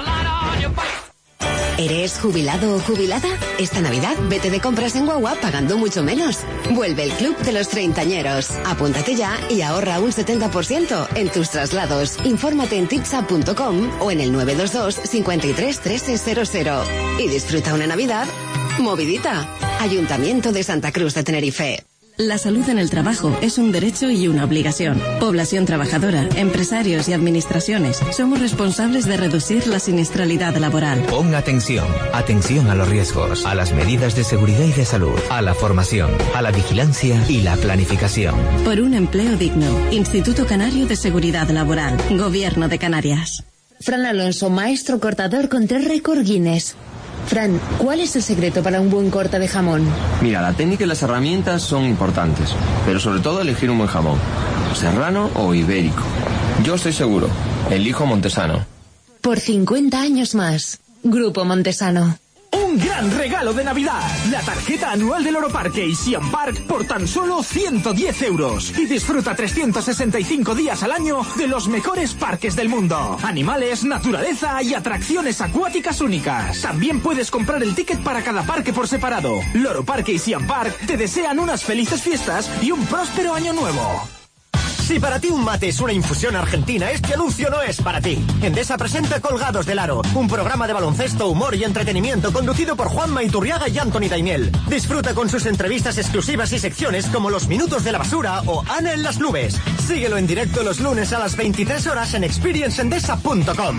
¿Eres jubilado o jubilada? Esta Navidad vete de compras en Guagua pagando mucho menos. Vuelve el Club de los Treintañeros. Apúntate ya y ahorra un setenta por ciento en tus traslados. Infórmate en tipsa punto com o en el nueve dos dos, cinco tres, trece cero cero. Y disfruta una Navidad movidita. Ayuntamiento de Santa Cruz de Tenerife. La salud en el trabajo es un derecho y una obligación. Población trabajadora, empresarios y administraciones somos responsables de reducir la siniestralidad laboral. Pon atención, atención a los riesgos, a las medidas de seguridad y de salud, a la formación, a la vigilancia y la planificación. Por un empleo digno. Instituto Canario de Seguridad Laboral. Gobierno de Canarias. Fran Alonso, maestro cortador con tres récord Guinness. Fran, ¿cuál es el secreto para un buen corte de jamón? Mira, la técnica y las herramientas son importantes, pero sobre todo elegir un buen jamón, serrano o ibérico. Yo estoy seguro, elijo Montesano. Por cincuenta años más, Grupo Montesano. Un gran regalo de Navidad. La tarjeta anual del Oroparque y Siam Park por tan solo ciento diez euros. Y disfruta trescientos sesenta y cinco días al año de los mejores parques del mundo. Animales, naturaleza y atracciones acuáticas únicas. También puedes comprar el ticket para cada parque por separado. Loroparque y Siam Park te desean unas felices fiestas y un próspero año nuevo. Si para ti un mate es una infusión argentina, este anuncio no es para ti. Endesa presenta Colgados del Aro, un programa de baloncesto, humor y entretenimiento conducido por Juanma Iturriaga y Anthony Daimiel. Disfruta con sus entrevistas exclusivas y secciones como Los Minutos de la Basura o Ana en las Nubes. Síguelo en directo los lunes a las veintitrés horas en experience endesa punto com.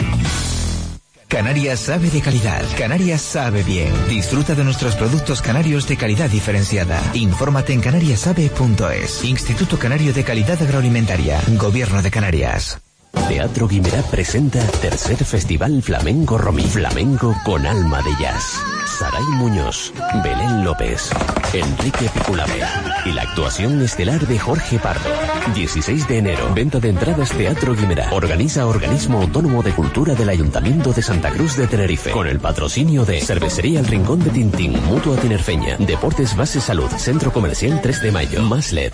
Canarias sabe de calidad. Canarias sabe bien. Disfruta de nuestros productos canarios de calidad diferenciada. Infórmate en canariasabe punto es. Instituto Canario de Calidad Agroalimentaria. Gobierno de Canarias. Teatro Guimerá presenta tercer Festival Flamenco Romí. Flamenco con alma de jazz. Saray Muñoz, Belén López, Enrique Piculame y la actuación estelar de Jorge Pardo. dieciséis de enero, venta de entradas Teatro Guimerá. Organiza Organismo Autónomo de Cultura del Ayuntamiento de Santa Cruz de Tenerife. Con el patrocinio de Cervecería El Rincón de Tintín, Mutua Tinerfeña, Deportes Base Salud, Centro Comercial tres de mayo, Más L E D.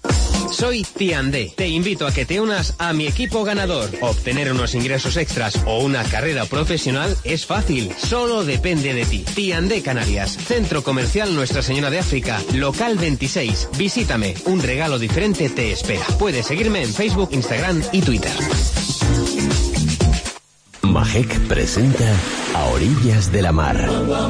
Soy Tiandé. Te invito a que te unas a mi equipo ganador. Obtener unos ingresos extras o una carrera profesional es fácil. Solo depende de ti. Tiandé Canarias. Centro Comercial Nuestra Señora de África. Local veintiséis. Visítame. Un regalo diferente te espera. Puedes seguirme en Facebook, Instagram y Twitter. Majek presenta A Orillas de la Mar.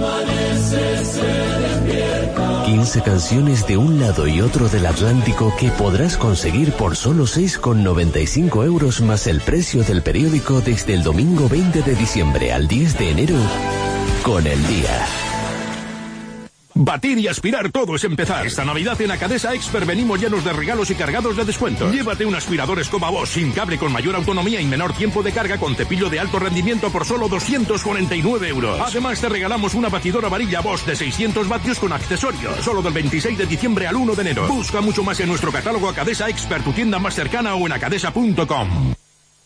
quince canciones de un lado y otro del Atlántico que podrás conseguir por solo seis con noventa y cinco euros más el precio del periódico desde el domingo veinte de diciembre al diez de enero con El Día. Batir y aspirar todo es empezar. Esta Navidad en Acadesa Expert venimos llenos de regalos y cargados de descuento. Llévate un aspirador escoba Bosch sin cable con mayor autonomía y menor tiempo de carga con cepillo de alto rendimiento por solo doscientos cuarenta y nueve euros. Además te regalamos una batidora varilla Bosch de seiscientos vatios con accesorios. Solo del veintiséis de diciembre al uno de enero. Busca mucho más en nuestro catálogo Acadesa Expert, tu tienda más cercana o en acadesa punto com.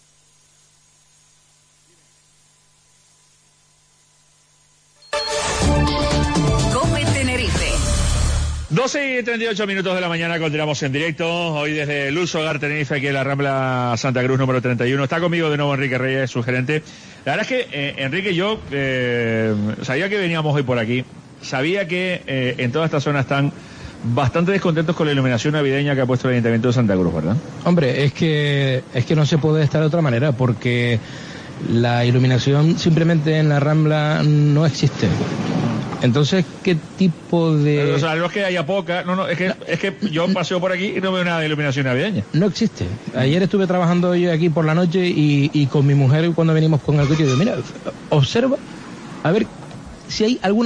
doce y treinta y ocho minutos de la mañana, continuamos en directo, hoy desde el Uso Hogar Tenerife, aquí en la Rambla Santa Cruz número treinta y uno. Está conmigo de nuevo Enrique Reyes, su gerente. La verdad es que, eh, Enrique, yo eh, sabía que veníamos hoy por aquí, sabía que eh, en toda esta zona están bastante descontentos con la iluminación navideña que ha puesto el Ayuntamiento de Santa Cruz, ¿verdad? Hombre, es que, es que no se puede estar de otra manera, porque la iluminación simplemente en la Rambla no existe. Entonces, ¿qué tipo de...? Pero, o sea, no es que haya poca, no, no, es que, es que yo paseo por aquí y no veo nada de iluminación navideña. No existe. Ayer estuve trabajando yo aquí por la noche y, y con mi mujer cuando venimos con el coche, digo, mira, observa, a ver si hay alguna luz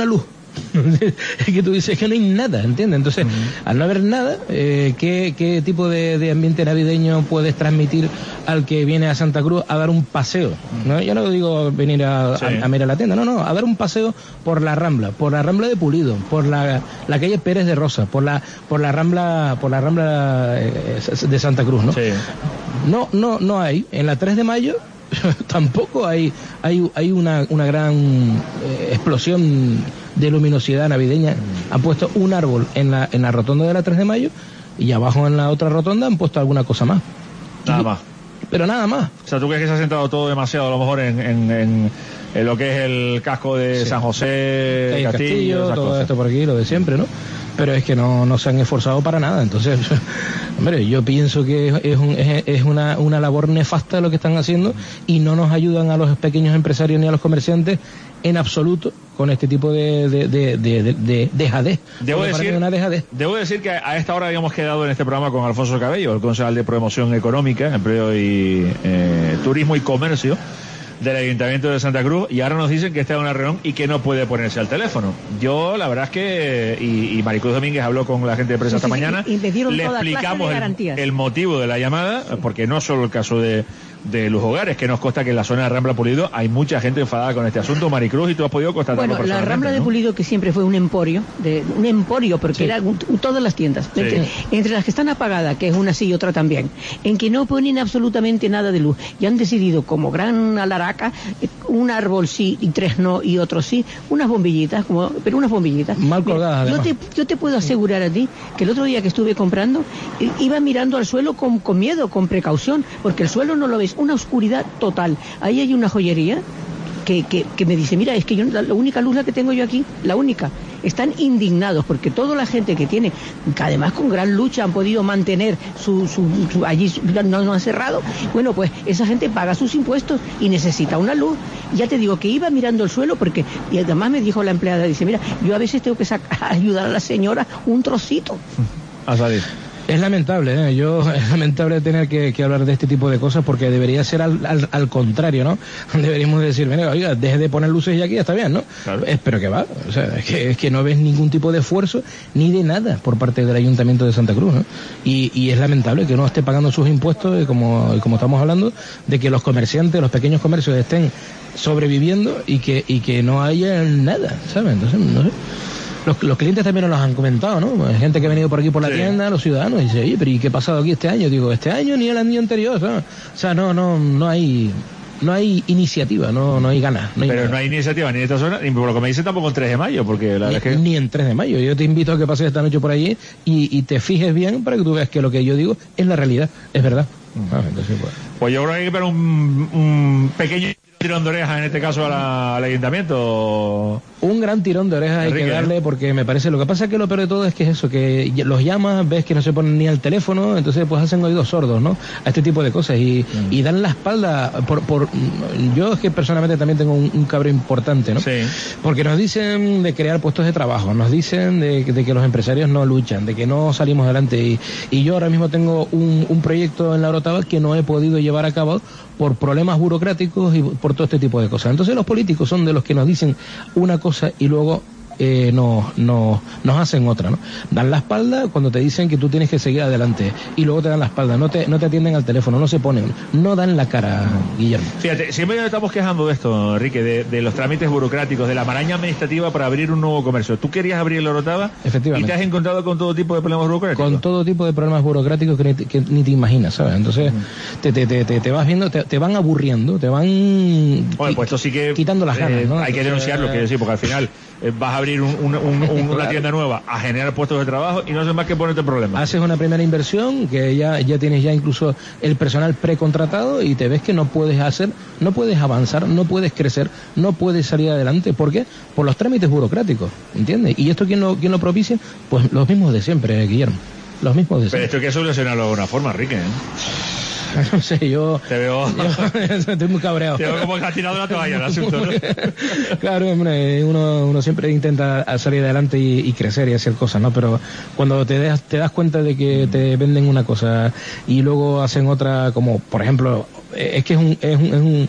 Es que tú dices que no hay nada, ¿entiendes? Entonces, uh-huh. al no haber nada, eh, ¿qué, qué tipo de, de ambiente navideño puedes transmitir al que viene a Santa Cruz a dar un paseo? ¿No? Yo no digo venir a, sí. a, a mirar la tienda, no, no, a dar un paseo por la Rambla, por la Rambla de Pulido, por la, la calle Pérez de Rosa, por la, por la Rambla, por la Rambla eh, de Santa Cruz, ¿no? Sí. No, no, no hay. En la tres de mayo tampoco hay, hay, hay una, una gran eh, explosión de luminosidad navideña. Han puesto un árbol en la, en la rotonda de la tres de mayo y abajo en la otra rotonda han puesto alguna cosa más. Nada más. Pero nada más. O sea, ¿tú crees que se ha sentado todo demasiado a lo mejor en, en, en, en lo que es el casco de sí. San José, Castillo, Castillo, todo cosas. Esto por aquí, lo de siempre, ¿no? Pero es que no, no se han esforzado para nada. Entonces, hombre, yo pienso que es, un, es, es una, una labor nefasta lo que están haciendo y no nos ayudan a los pequeños empresarios ni a los comerciantes en absoluto con este tipo de, de, de, de, de, de dejadez. Debo decir, una dejadez. debo decir que a esta hora habíamos quedado en este programa con Alfonso Cabello, el concejal de Promoción Económica, Empleo y eh, Turismo y Comercio del Ayuntamiento de Santa Cruz, y ahora nos dicen que está en una reunión y que no puede ponerse al teléfono. Yo, la verdad es que, y, y Maricruz Domínguez habló con la gente de prensa sí, esta sí, mañana, y, y le explicamos el, el motivo de la llamada, porque no solo el caso de de los hogares, que nos consta que en la zona de Rambla Pulido hay mucha gente enfadada con este asunto. Maricruz, y tú has podido constatarlo. Bueno, la Rambla ¿no? de Pulido, que siempre fue un emporio, de, un emporio porque sí. eran todas las tiendas, sí. entre, entre las que están apagadas, que es una sí y otra también, en que no ponen absolutamente nada de luz, y han decidido, como gran alaraca, un árbol sí y tres no y otros sí, unas bombillitas, como, pero unas bombillitas. Mal colgadas. Yo te, yo te puedo asegurar a ti que el otro día que estuve comprando, iba mirando al suelo con, con miedo, con precaución, porque el suelo no lo ves, una oscuridad total. Ahí hay una joyería que, que, que me dice, mira, es que yo la, la única luz la que tengo yo aquí, la única. Están indignados porque toda la gente que tiene, que además con gran lucha han podido mantener su, su, su allí su, no, no han cerrado, bueno, pues esa gente paga sus impuestos y necesita una luz. Ya te digo que iba mirando el suelo porque, y además me dijo la empleada, dice, mira, yo a veces tengo que sacar, ayudar a la señora un trocito. A salir. Es lamentable, ¿eh? Yo es lamentable tener que, que hablar de este tipo de cosas porque debería ser al, al, al contrario, ¿no? Deberíamos decir, mira, oiga, deje de poner luces y aquí está bien, ¿no? Claro. Es, pero que va, o sea, es que, es que no ves ningún tipo de esfuerzo ni de nada por parte del Ayuntamiento de Santa Cruz, ¿no? Y, y es lamentable que no esté pagando sus impuestos y como, y como estamos hablando, de que los comerciantes, los pequeños comercios estén sobreviviendo y que, y que no haya nada, ¿sabes? Entonces, no sé. Los, los clientes también nos los han comentado, ¿no? Hay gente que ha venido por aquí por la sí. tienda, los ciudadanos, y dice, oye, pero ¿y qué ha pasado aquí este año? Digo, este año ni el año anterior, ¿sabes? O sea, no, no, no hay, no hay iniciativa, no, no hay ganas. No hay pero ganas. No hay iniciativa ni en esta zona, ni por lo que me dicen tampoco en tres de mayo, porque la ni, verdad es que... Ni en tres de mayo, yo te invito a que pases esta noche por allí y, y te fijes bien para que tú veas que lo que yo digo es la realidad, es verdad. Uh-huh. Ah, entonces, pues. pues yo creo que hay que poner un, un pequeño tirón de orejas en este caso a la, al ayuntamiento. Un gran tirón de orejas hay que darle, porque me parece, lo que pasa es que lo peor de todo es que es eso, que los llamas, ves que no se ponen ni al teléfono, entonces pues hacen oídos sordos, ¿no? A este tipo de cosas y, mm. y dan la espalda por, por, yo es que personalmente también tengo un, un cabreo importante, ¿no? Sí. Porque nos dicen de crear puestos de trabajo, nos dicen de, de que los empresarios no luchan, de que no salimos adelante y, y yo ahora mismo tengo un, un proyecto en la Orotava que no he podido llevar a cabo por problemas burocráticos y por todo este tipo de cosas. Entonces los políticos son de los que nos dicen una cosa y luego eh, no, no, nos hacen otra, ¿no? Dan la espalda cuando te dicen que tú tienes que seguir adelante y luego te dan la espalda, no te, no te atienden al teléfono, no se ponen, no dan la cara, Guillermo. Fíjate, siempre nos estamos quejando de esto, Enrique, de, de los trámites burocráticos, de la maraña administrativa para abrir un nuevo comercio. Tú querías abrir la Orotava y te has encontrado con todo tipo de problemas burocráticos. Con todo tipo de problemas burocráticos que ni te, que ni te imaginas, ¿sabes? Entonces uh-huh. te, te, te, te, te vas viendo, te, te van aburriendo, te van bueno, pues esto sí que, quitando las ganas, eh, ¿no? Hay que denunciarlo, quiero decir, porque al final eh, vas a abrir un, un, un, un, una tienda nueva a generar puestos de trabajo y no haces más que ponerte problemas. Haces una primera inversión que ya, ya tienes ya incluso el personal precontratado y te ves que no puedes hacer, no puedes avanzar, no puedes crecer, no puedes salir adelante. ¿Por qué? Por los trámites burocráticos, ¿entiendes? ¿Y esto quién lo, quién lo propicia? Pues los mismos de siempre, Guillermo. Los mismos de siempre. Pero esto hay que solucionarlo de alguna forma, Enrique, ¿eh? No sé, yo... Te veo... Yo estoy muy cabreado. Te veo como que has tirado la toalla el asunto, ¿no? Claro, hombre, uno, uno siempre intenta salir adelante y, y crecer y hacer cosas, ¿no? Pero cuando te das, te das cuenta de que te venden una cosa y luego hacen otra, como, por ejemplo, es que es un... Es un, es un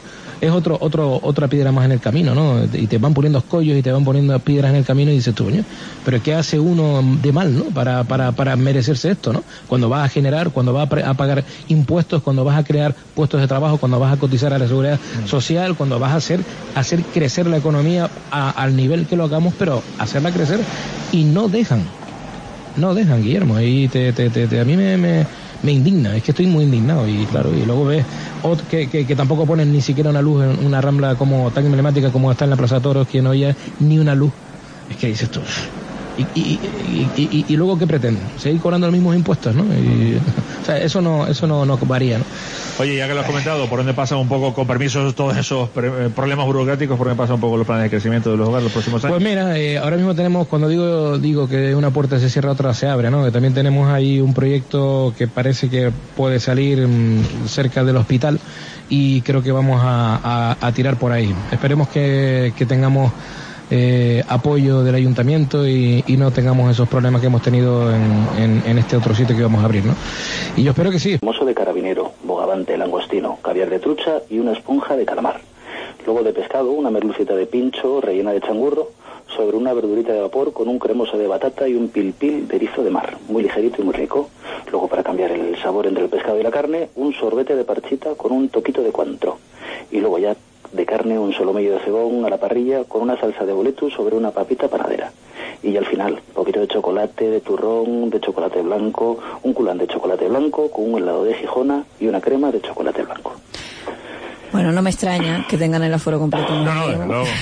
es otro otro otra piedra más en el camino, ¿no? Y te van poniendo escollos y te van poniendo piedras en el camino y dices tú, coño, pero ¿qué hace uno de mal, ¿no? Para para para merecerse esto, ¿no? Cuando vas a generar, cuando vas a, a pagar impuestos, cuando vas a crear puestos de trabajo, cuando vas a cotizar a la seguridad social, cuando vas a hacer hacer crecer la economía a, al nivel que lo hagamos, pero hacerla crecer, y no dejan, no dejan, Guillermo, y te, te, te, te a mí me, me, me indigna, es que estoy muy indignado, y claro, y luego ves ot, que, que, que tampoco ponen ni siquiera una luz en una rambla como tan emblemática como está en la Plaza de Toros, que no haya ni una luz, es que dices tú, y, y, y, y, y, y luego ¿qué pretenden? Seguir cobrando los mismos impuestos, ¿no? Y, o sea, eso no, eso no, no varía, ¿no? Oye, ya que lo has comentado, ¿por dónde pasan un poco, con permisos, todos esos pre- problemas burocráticos? ¿Por dónde pasan un poco los planes de crecimiento de los hogares los próximos años? Pues mira, eh, ahora mismo tenemos, cuando digo digo que una puerta se cierra, otra se abre, ¿no? Que también tenemos ahí un proyecto que parece que puede salir mmm, cerca del hospital, y creo que vamos a, a, a tirar por ahí. Esperemos que, que tengamos Eh, apoyo del ayuntamiento y, y no tengamos esos problemas que hemos tenido en, en, en este otro sitio que vamos a abrir, ¿no? Y yo espero que sí. Mozo de carabinero, bogavante, langostino, caviar de trucha y una esponja de calamar. Luego de pescado, una merlucita de pincho rellena de changurro sobre una verdurita de vapor con un cremoso de batata y un pil pil de erizo de mar, muy ligerito y muy rico. Luego, para cambiar el sabor entre el pescado y la carne, un sorbete de parchita con un toquito de cuantro. Y luego ya de carne, un solomillo de cebón a la parrilla con una salsa de boletus sobre una papita panadera. Y ya al final, un poquito de chocolate, de turrón, de chocolate blanco, un culán de chocolate blanco con un helado de Gijona y una crema de chocolate blanco. Bueno, no me extraña que tengan el aforo completo. No, no, desde luego.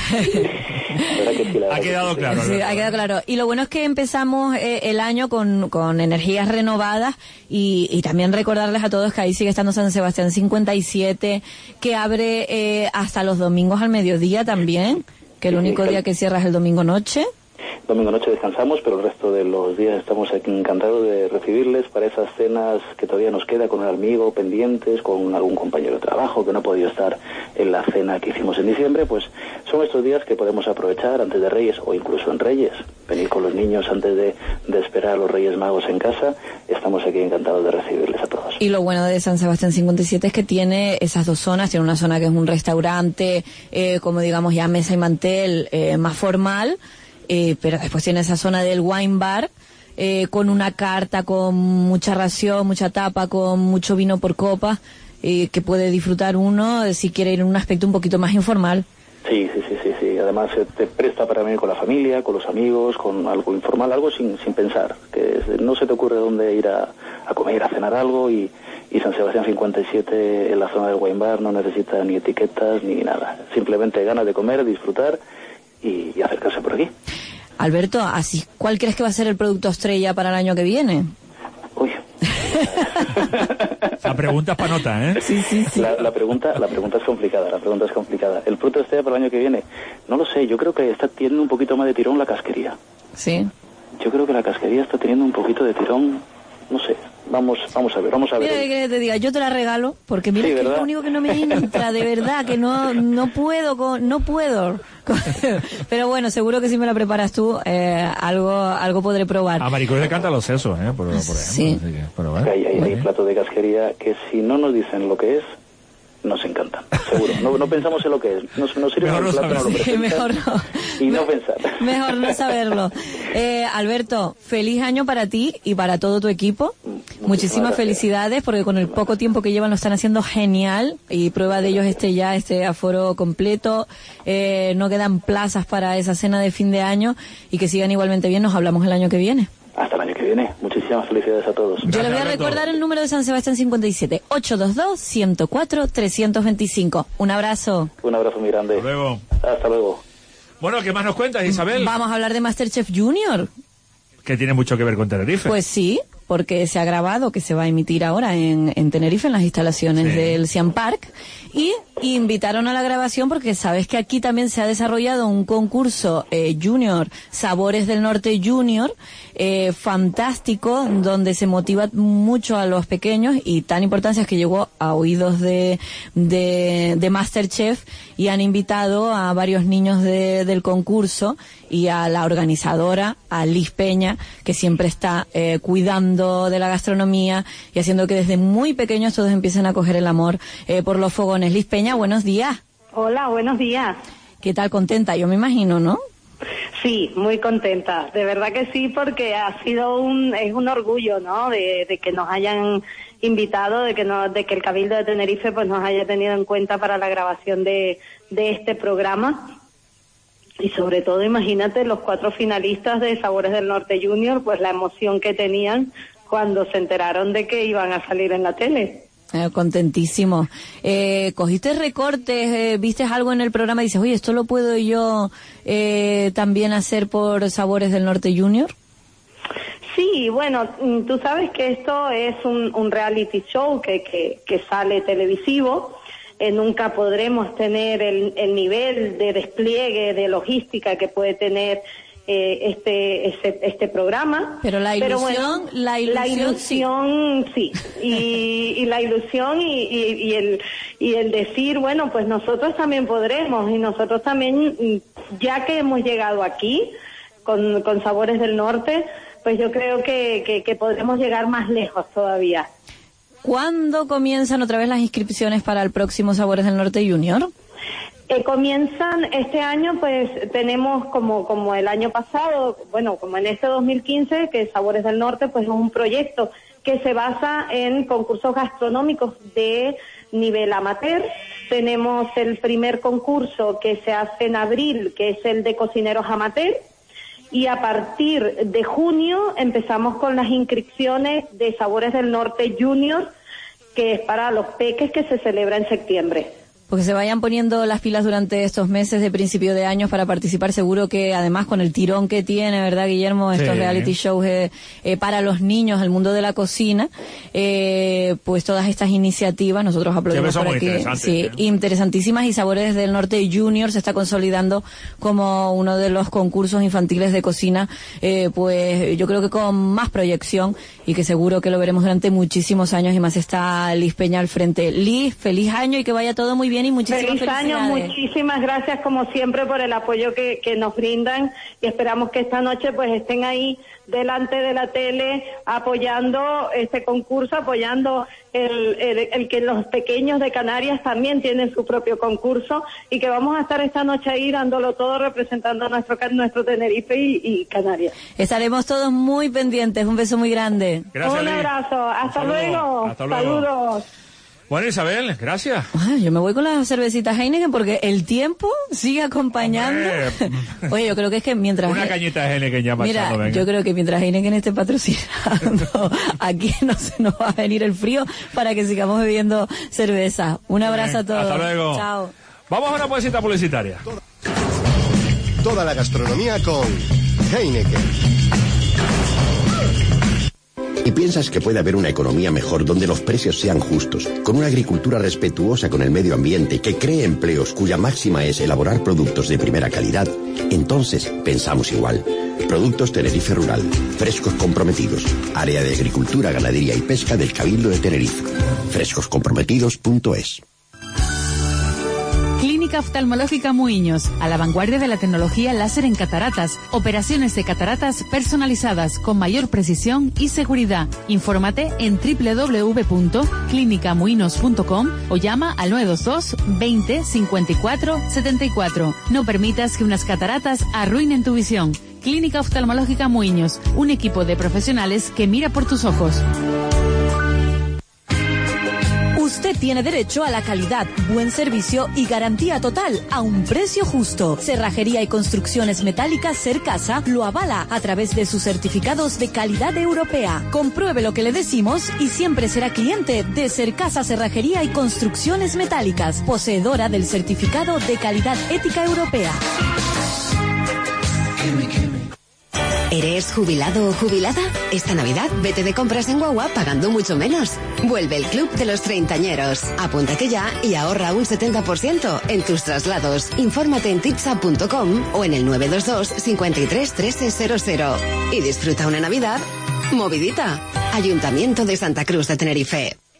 Ha quedado claro. Sí, ha quedado claro. Y lo bueno es que empezamos eh, el año con, con energías renovadas, y, y también recordarles a todos que ahí sigue estando San Sebastián cincuenta y siete, que abre eh, hasta los domingos al mediodía también, que el único día que cierra es el domingo noche. Domingo noche descansamos, pero el resto de los días estamos aquí encantados de recibirles para esas cenas que todavía nos queda con el amigo, pendientes, con algún compañero de trabajo que no ha podido estar en la cena que hicimos en diciembre. Pues son estos días que podemos aprovechar antes de Reyes, o incluso en Reyes, venir con los niños antes de, de esperar a los Reyes Magos en casa. Estamos aquí encantados de recibirles a todos. Y lo bueno de San Sebastián cincuenta y siete es que tiene esas dos zonas. Tiene una zona que es un restaurante, eh, como digamos ya mesa y mantel, eh, más formal, Eh, pero después tiene esa zona del wine bar, eh, con una carta, con mucha ración, mucha tapa, con mucho vino por copa, eh, que puede disfrutar uno eh, si quiere ir en un aspecto un poquito más informal. Sí, sí, sí, sí, sí. Además eh, te presta para venir con la familia, con los amigos, con algo informal, algo sin sin pensar, que es, no se te ocurre dónde ir a, a comer, a cenar algo, y, y San Sebastián cincuenta y siete en la zona del wine bar no necesita ni etiquetas ni nada. Simplemente ganas de comer, disfrutar y, y acercarse por aquí. Alberto, así, ¿cuál crees que va a ser el producto estrella para el año que viene? Uy. La pregunta es para nota, ¿eh? Sí, sí, sí. La, la pregunta, la pregunta es complicada, la pregunta es complicada. El producto estrella para el año que viene, no lo sé. Yo creo que está teniendo un poquito más de tirón la casquería. Sí. Yo creo que la casquería está teniendo un poquito de tirón, no sé. Vamos, vamos a ver, vamos a ver. Mira que te diga, yo te la regalo, porque mira Sí, que es ¿verdad? lo único que no me entra, de verdad, que no no puedo, con, no puedo. Pero bueno, seguro que si me la preparas tú, eh, algo algo podré probar. A Maricruz le canta los sesos, ¿eh? Por, por ejemplo. Sí. Así que, pero, ¿eh? Hay, hay, hay platos de casquería que si no nos dicen lo que es, nos encantan, seguro. No, no pensamos en lo que es. Nos, nos sirve Mejor el no plato, saber. nos lo Sí, presentan mejor no. y no pensar. Mejor no saberlo. Eh, Alberto, feliz año para ti y para todo tu equipo. Muchísimas gracias. felicidades, porque con el poco tiempo que llevan lo están haciendo genial, y prueba de ello es este ya, este aforo completo. Eh, no quedan plazas para esa cena de fin de año, y que sigan igualmente bien. Nos hablamos el año que viene. Hasta el año que viene. Muchísimas felicidades a todos. Yo les voy a recordar el número de San Sebastián cincuenta y siete, ocho dos dos, uno cero cuatro, tres dos cinco. Un abrazo. Un abrazo muy grande. Hasta luego. Hasta luego. Bueno, ¿qué más nos cuentas, Isabel? Vamos a hablar de MasterChef Junior. Que tiene mucho que ver con Tenerife. Pues sí, porque se ha grabado, que se va a emitir ahora en, en Tenerife, en las instalaciones Sí. del Siam Park, y invitaron a la grabación porque sabes que aquí también se ha desarrollado un concurso eh, Junior, Sabores del Norte Junior, eh, fantástico, donde se motiva mucho a los pequeños, y tan importancia es que llegó a oídos de, de, de MasterChef, y han invitado a varios niños de, del concurso y a la organizadora, a Liz Peña, que siempre está eh, cuidando de la gastronomía y haciendo que desde muy pequeños todos empiecen a coger el amor eh, por los fogones. Liz Peña, buenos días. Hola, buenos días. ¿Qué tal? Contenta, yo me imagino, ¿no? Sí, muy contenta, de verdad que sí, porque ha sido un, es un orgullo, ¿no? De, de que nos hayan invitado, de que no, de que el Cabildo de Tenerife pues nos haya tenido en cuenta para la grabación de, de este programa. Y sobre todo, imagínate, los cuatro finalistas de Sabores del Norte Junior, pues la emoción que tenían cuando se enteraron de que iban a salir en la tele. Eh, contentísimo. Eh, ¿Cogiste recortes? Eh, ¿Viste algo en el programa y dices, oye, esto lo puedo yo eh, también hacer por Sabores del Norte Junior? Sí, bueno, tú sabes que esto es un, un reality show que, que, que sale televisivo. Eh, nunca podremos tener el, el nivel de despliegue, de logística que puede tener eh, este, este este programa. Pero la ilusión, Pero bueno, la ilusión, la ilusión sí, sí. Y, y la ilusión y, y, y el y el decir, bueno, pues nosotros también podremos y nosotros también, ya que hemos llegado aquí con, con Sabores del Norte, pues yo creo que, que, que podremos llegar más lejos todavía. ¿Cuándo comienzan otra vez las inscripciones para el próximo Sabores del Norte Junior? Eh, comienzan este año, pues tenemos como como el año pasado, bueno, como en este dos mil quince, que Sabores del Norte pues es un proyecto que se basa en concursos gastronómicos de nivel amateur. Tenemos el primer concurso que se hace en abril, que es el de cocineros amateur, y a partir de junio empezamos con las inscripciones de Sabores del Norte Junior, que es para los peques, que se celebra en septiembre. Porque se vayan poniendo las pilas durante estos meses de principio de años para participar. Seguro que además con el tirón que tiene, ¿verdad, Guillermo? Estos sí. reality shows eh, eh, para los niños, el mundo de la cocina, eh, pues todas estas iniciativas, nosotros aplaudimos por aquí. Sí, ¿eh? Interesantísimas, y Sabores del Norte Junior se está consolidando como uno de los concursos infantiles de cocina, eh, pues yo creo que con más proyección, y que seguro que lo veremos durante muchísimos años, y más está Liz Peña al frente. Liz, feliz año y que vaya todo muy bien. Y muchísimas Feliz año, muchísimas gracias como siempre por el apoyo que, que nos brindan, y esperamos que esta noche pues estén ahí delante de la tele apoyando este concurso, apoyando el, el, el que los pequeños de Canarias también tienen su propio concurso, y que vamos a estar esta noche ahí dándolo todo, representando a nuestro, nuestro Tenerife y, y Canarias. Estaremos todos muy pendientes. Un beso muy grande. Gracias, un abrazo, hasta luego. Hasta luego. Saludos. Bueno, Isabel, gracias. Ay, yo me voy con las cervecitas Heineken porque el tiempo sigue acompañando. Oye, yo creo que es que mientras... Una cañita de Heineken ya Mira, venga. Yo creo que mientras Heineken esté patrocinando, aquí no se nos va a venir el frío para que sigamos bebiendo cerveza. Un abrazo a todos. Hasta luego. Chao. Vamos a una pausita publicitaria. Toda la gastronomía con Heineken. ¿Y piensas que puede haber una economía mejor donde los precios sean justos, con una agricultura respetuosa con el medio ambiente que cree empleos cuya máxima es elaborar productos de primera calidad? Entonces pensamos igual. Productos Tenerife Rural, frescos comprometidos, área de agricultura, ganadería y pesca del Cabildo de Tenerife. frescos comprometidos punto es. Clínica Oftalmológica Muiños, a la vanguardia de la tecnología láser en cataratas. Operaciones de cataratas personalizadas con mayor precisión y seguridad. Infórmate en doble u doble u doble u punto clínica muinos punto com o llama al nueve dos dos, veinte, cincuenta y cuatro, setenta y cuatro. No permitas que unas cataratas arruinen tu visión. Clínica Oftalmológica Muiños, un equipo de profesionales que mira por tus ojos. Usted tiene derecho a la calidad, buen servicio y garantía total a un precio justo. Cerrajería y Construcciones Metálicas Cercasa lo avala a través de sus certificados de calidad europea. Compruebe lo que le decimos y siempre será cliente de Cercasa Cerrajería y Construcciones Metálicas, poseedora del certificado de calidad ética europea. ¿Eres jubilado o jubilada? Esta Navidad vete de compras en Guagua pagando mucho menos. Vuelve el Club de los Treintañeros. Apúntate ya y ahorra un setenta por ciento en tus traslados. Infórmate en tipsa punto com o en el nueve dos dos, cincuenta y tres, trece cero cero. Y disfruta una Navidad movidita. Ayuntamiento de Santa Cruz de Tenerife.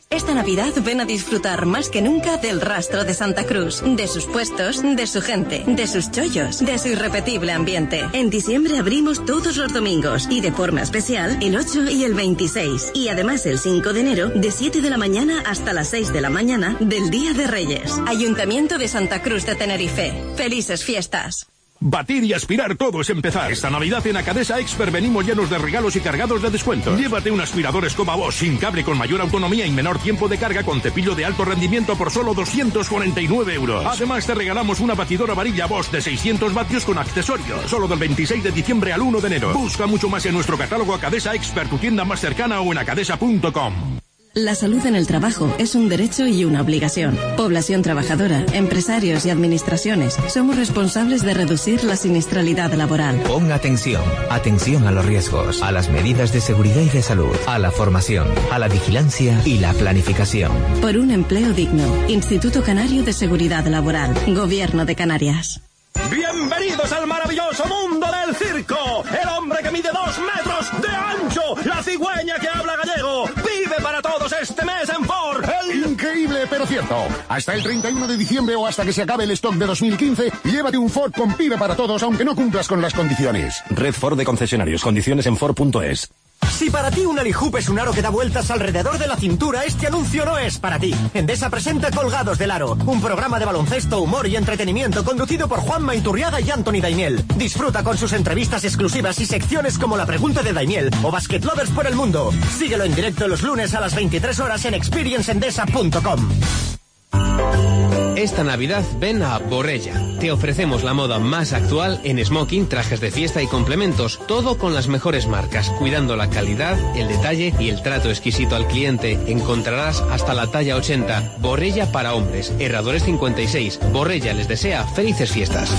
Esta Navidad ven a disfrutar más que nunca del rastro de Santa Cruz, de sus puestos, de su gente, de sus chollos, de su irrepetible ambiente. En diciembre abrimos todos los domingos y de forma especial el ocho y el veintiséis. Y además el cinco de enero de siete de la mañana hasta las seis de la mañana del Día de Reyes. Ayuntamiento de Santa Cruz de Tenerife. ¡Felices fiestas! Batir y aspirar todo es empezar. Esta Navidad en Acadesa Expert venimos llenos de regalos y cargados de descuento. Llévate un aspirador escoba Bosch sin cable con mayor autonomía y menor tiempo de carga con cepillo de alto rendimiento por solo doscientos cuarenta y nueve euros. Además te regalamos una batidora varilla Bosch de seiscientos vatios con accesorios. Solo del veintiséis de diciembre al uno de enero. Busca mucho más en nuestro catálogo Acadesa Expert, tu tienda más cercana, o en acadesa punto com. La salud en el trabajo es un derecho y una obligación. Población trabajadora, empresarios y administraciones somos responsables de reducir la siniestralidad laboral. Pon atención, atención a los riesgos, a las medidas de seguridad y de salud, a la formación, a la vigilancia y la planificación. Por un empleo digno. Instituto Canario de Seguridad Laboral. Gobierno de Canarias. Bienvenidos al maravilloso mundo del circo. El hombre que mide dos metros de ancho, la cigüeña que habla gallego, vive para todos este mes en Ford. El... Increíble, pero cierto. Hasta el treinta y uno de diciembre o hasta que se acabe el stock de dos mil quince, llévate un Ford con Pibe para todos, aunque no cumplas con las condiciones. Red Ford de concesionarios. Condiciones en Ford punto es. Si para ti un Alihoop es un aro que da vueltas alrededor de la cintura, este anuncio no es para ti. Endesa presenta Colgados del Aro, un programa de baloncesto, humor y entretenimiento conducido por Juanma Iturriaga y Anthony Daimiel. Disfruta con sus entrevistas exclusivas y secciones como La Pregunta de Daimiel o Basket Lovers por el Mundo. Síguelo en directo los lunes a las veintitrés horas en experience endesa punto com. Esta Navidad ven a Borrella. Te ofrecemos la moda más actual en smoking, trajes de fiesta y complementos, todo con las mejores marcas, cuidando la calidad, el detalle y el trato exquisito al cliente. Encontrarás hasta la talla ochenta. Borrella para hombres, Herradores cincuenta y seis. Borrella les desea felices fiestas.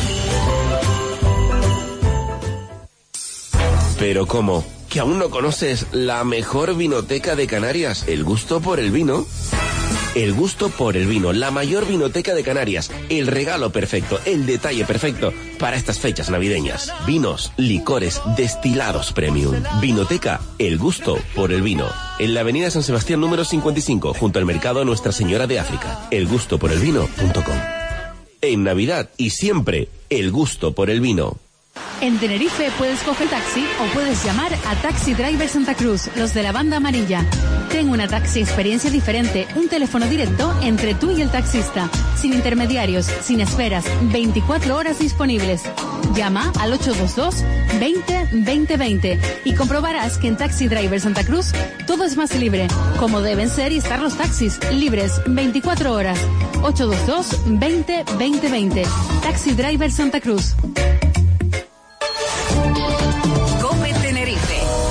¿Pero cómo? ¿Que aún no conoces la mejor vinoteca de Canarias? ¿El gusto por el vino? El gusto por el vino, la mayor vinoteca de Canarias, el regalo perfecto, el detalle perfecto para estas fechas navideñas. Vinos, licores, destilados premium. Vinoteca, el gusto por el vino. En la avenida San Sebastián número cincuenta y cinco, junto al mercado Nuestra Señora de África. el gusto por el vino punto com. En Navidad y siempre, el gusto por el vino. En Tenerife puedes coger taxi o puedes llamar a Taxi Driver Santa Cruz, los de la banda amarilla. Ten una taxi experiencia diferente, un teléfono directo entre tú y el taxista, sin intermediarios, sin esperas, veinticuatro horas disponibles. Llama al ocho dos dos, veinte, veinte, veinte y comprobarás que en Taxi Driver Santa Cruz todo es más libre, como deben ser y estar los taxis, libres veinticuatro horas. ocho dos dos, veinte, veinte, veinte. Taxi Driver Santa Cruz. Cope Tenerife.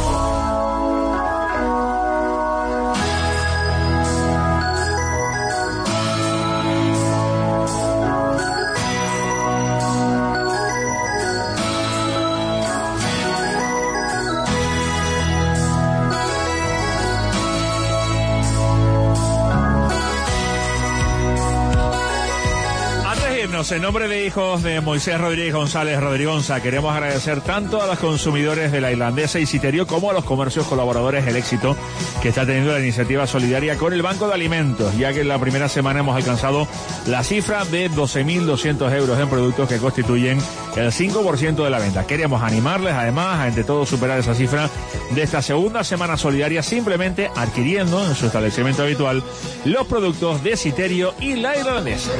En nombre de hijos de Moisés Rodríguez González Rodrigonza, queremos agradecer tanto a los consumidores de la Irlandesa y Citerio como a los comercios colaboradores el éxito que está teniendo la iniciativa solidaria con el Banco de Alimentos, ya que en la primera semana hemos alcanzado la cifra de doce mil doscientos euros en productos que constituyen el cinco por ciento de la venta. Queremos animarles además a entre todos superar esa cifra de esta segunda semana solidaria simplemente adquiriendo en su establecimiento habitual los productos de Citerio y la Irlandesa.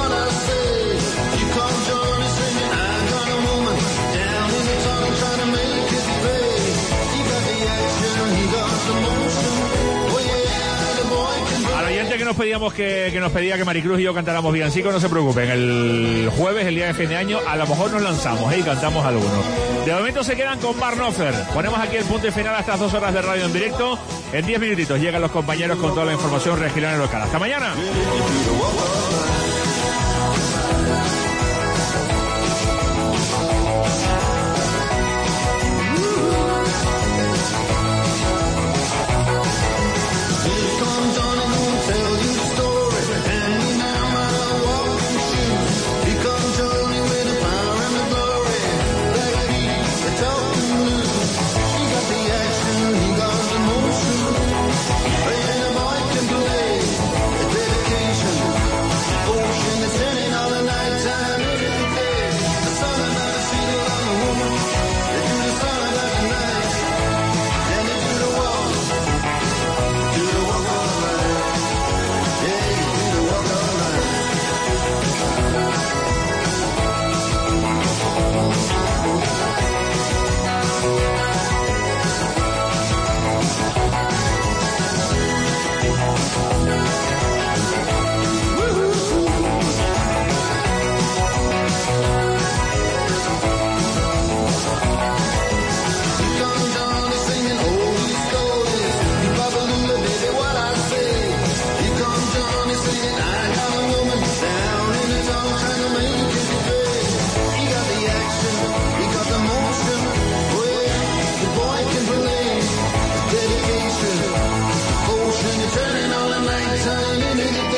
Que nos pedíamos que, que nos pedía que Maricruz y yo cantáramos villancicos, no se preocupen, el jueves, el día de fin de año, a lo mejor nos lanzamos ¿eh? y cantamos algunos. De momento se quedan con Barnoffer. Ponemos aquí el punto y final a estas dos horas de radio en directo. En diez minutitos llegan los compañeros con toda la información regional y local. Hasta mañana. Play casa de Lili,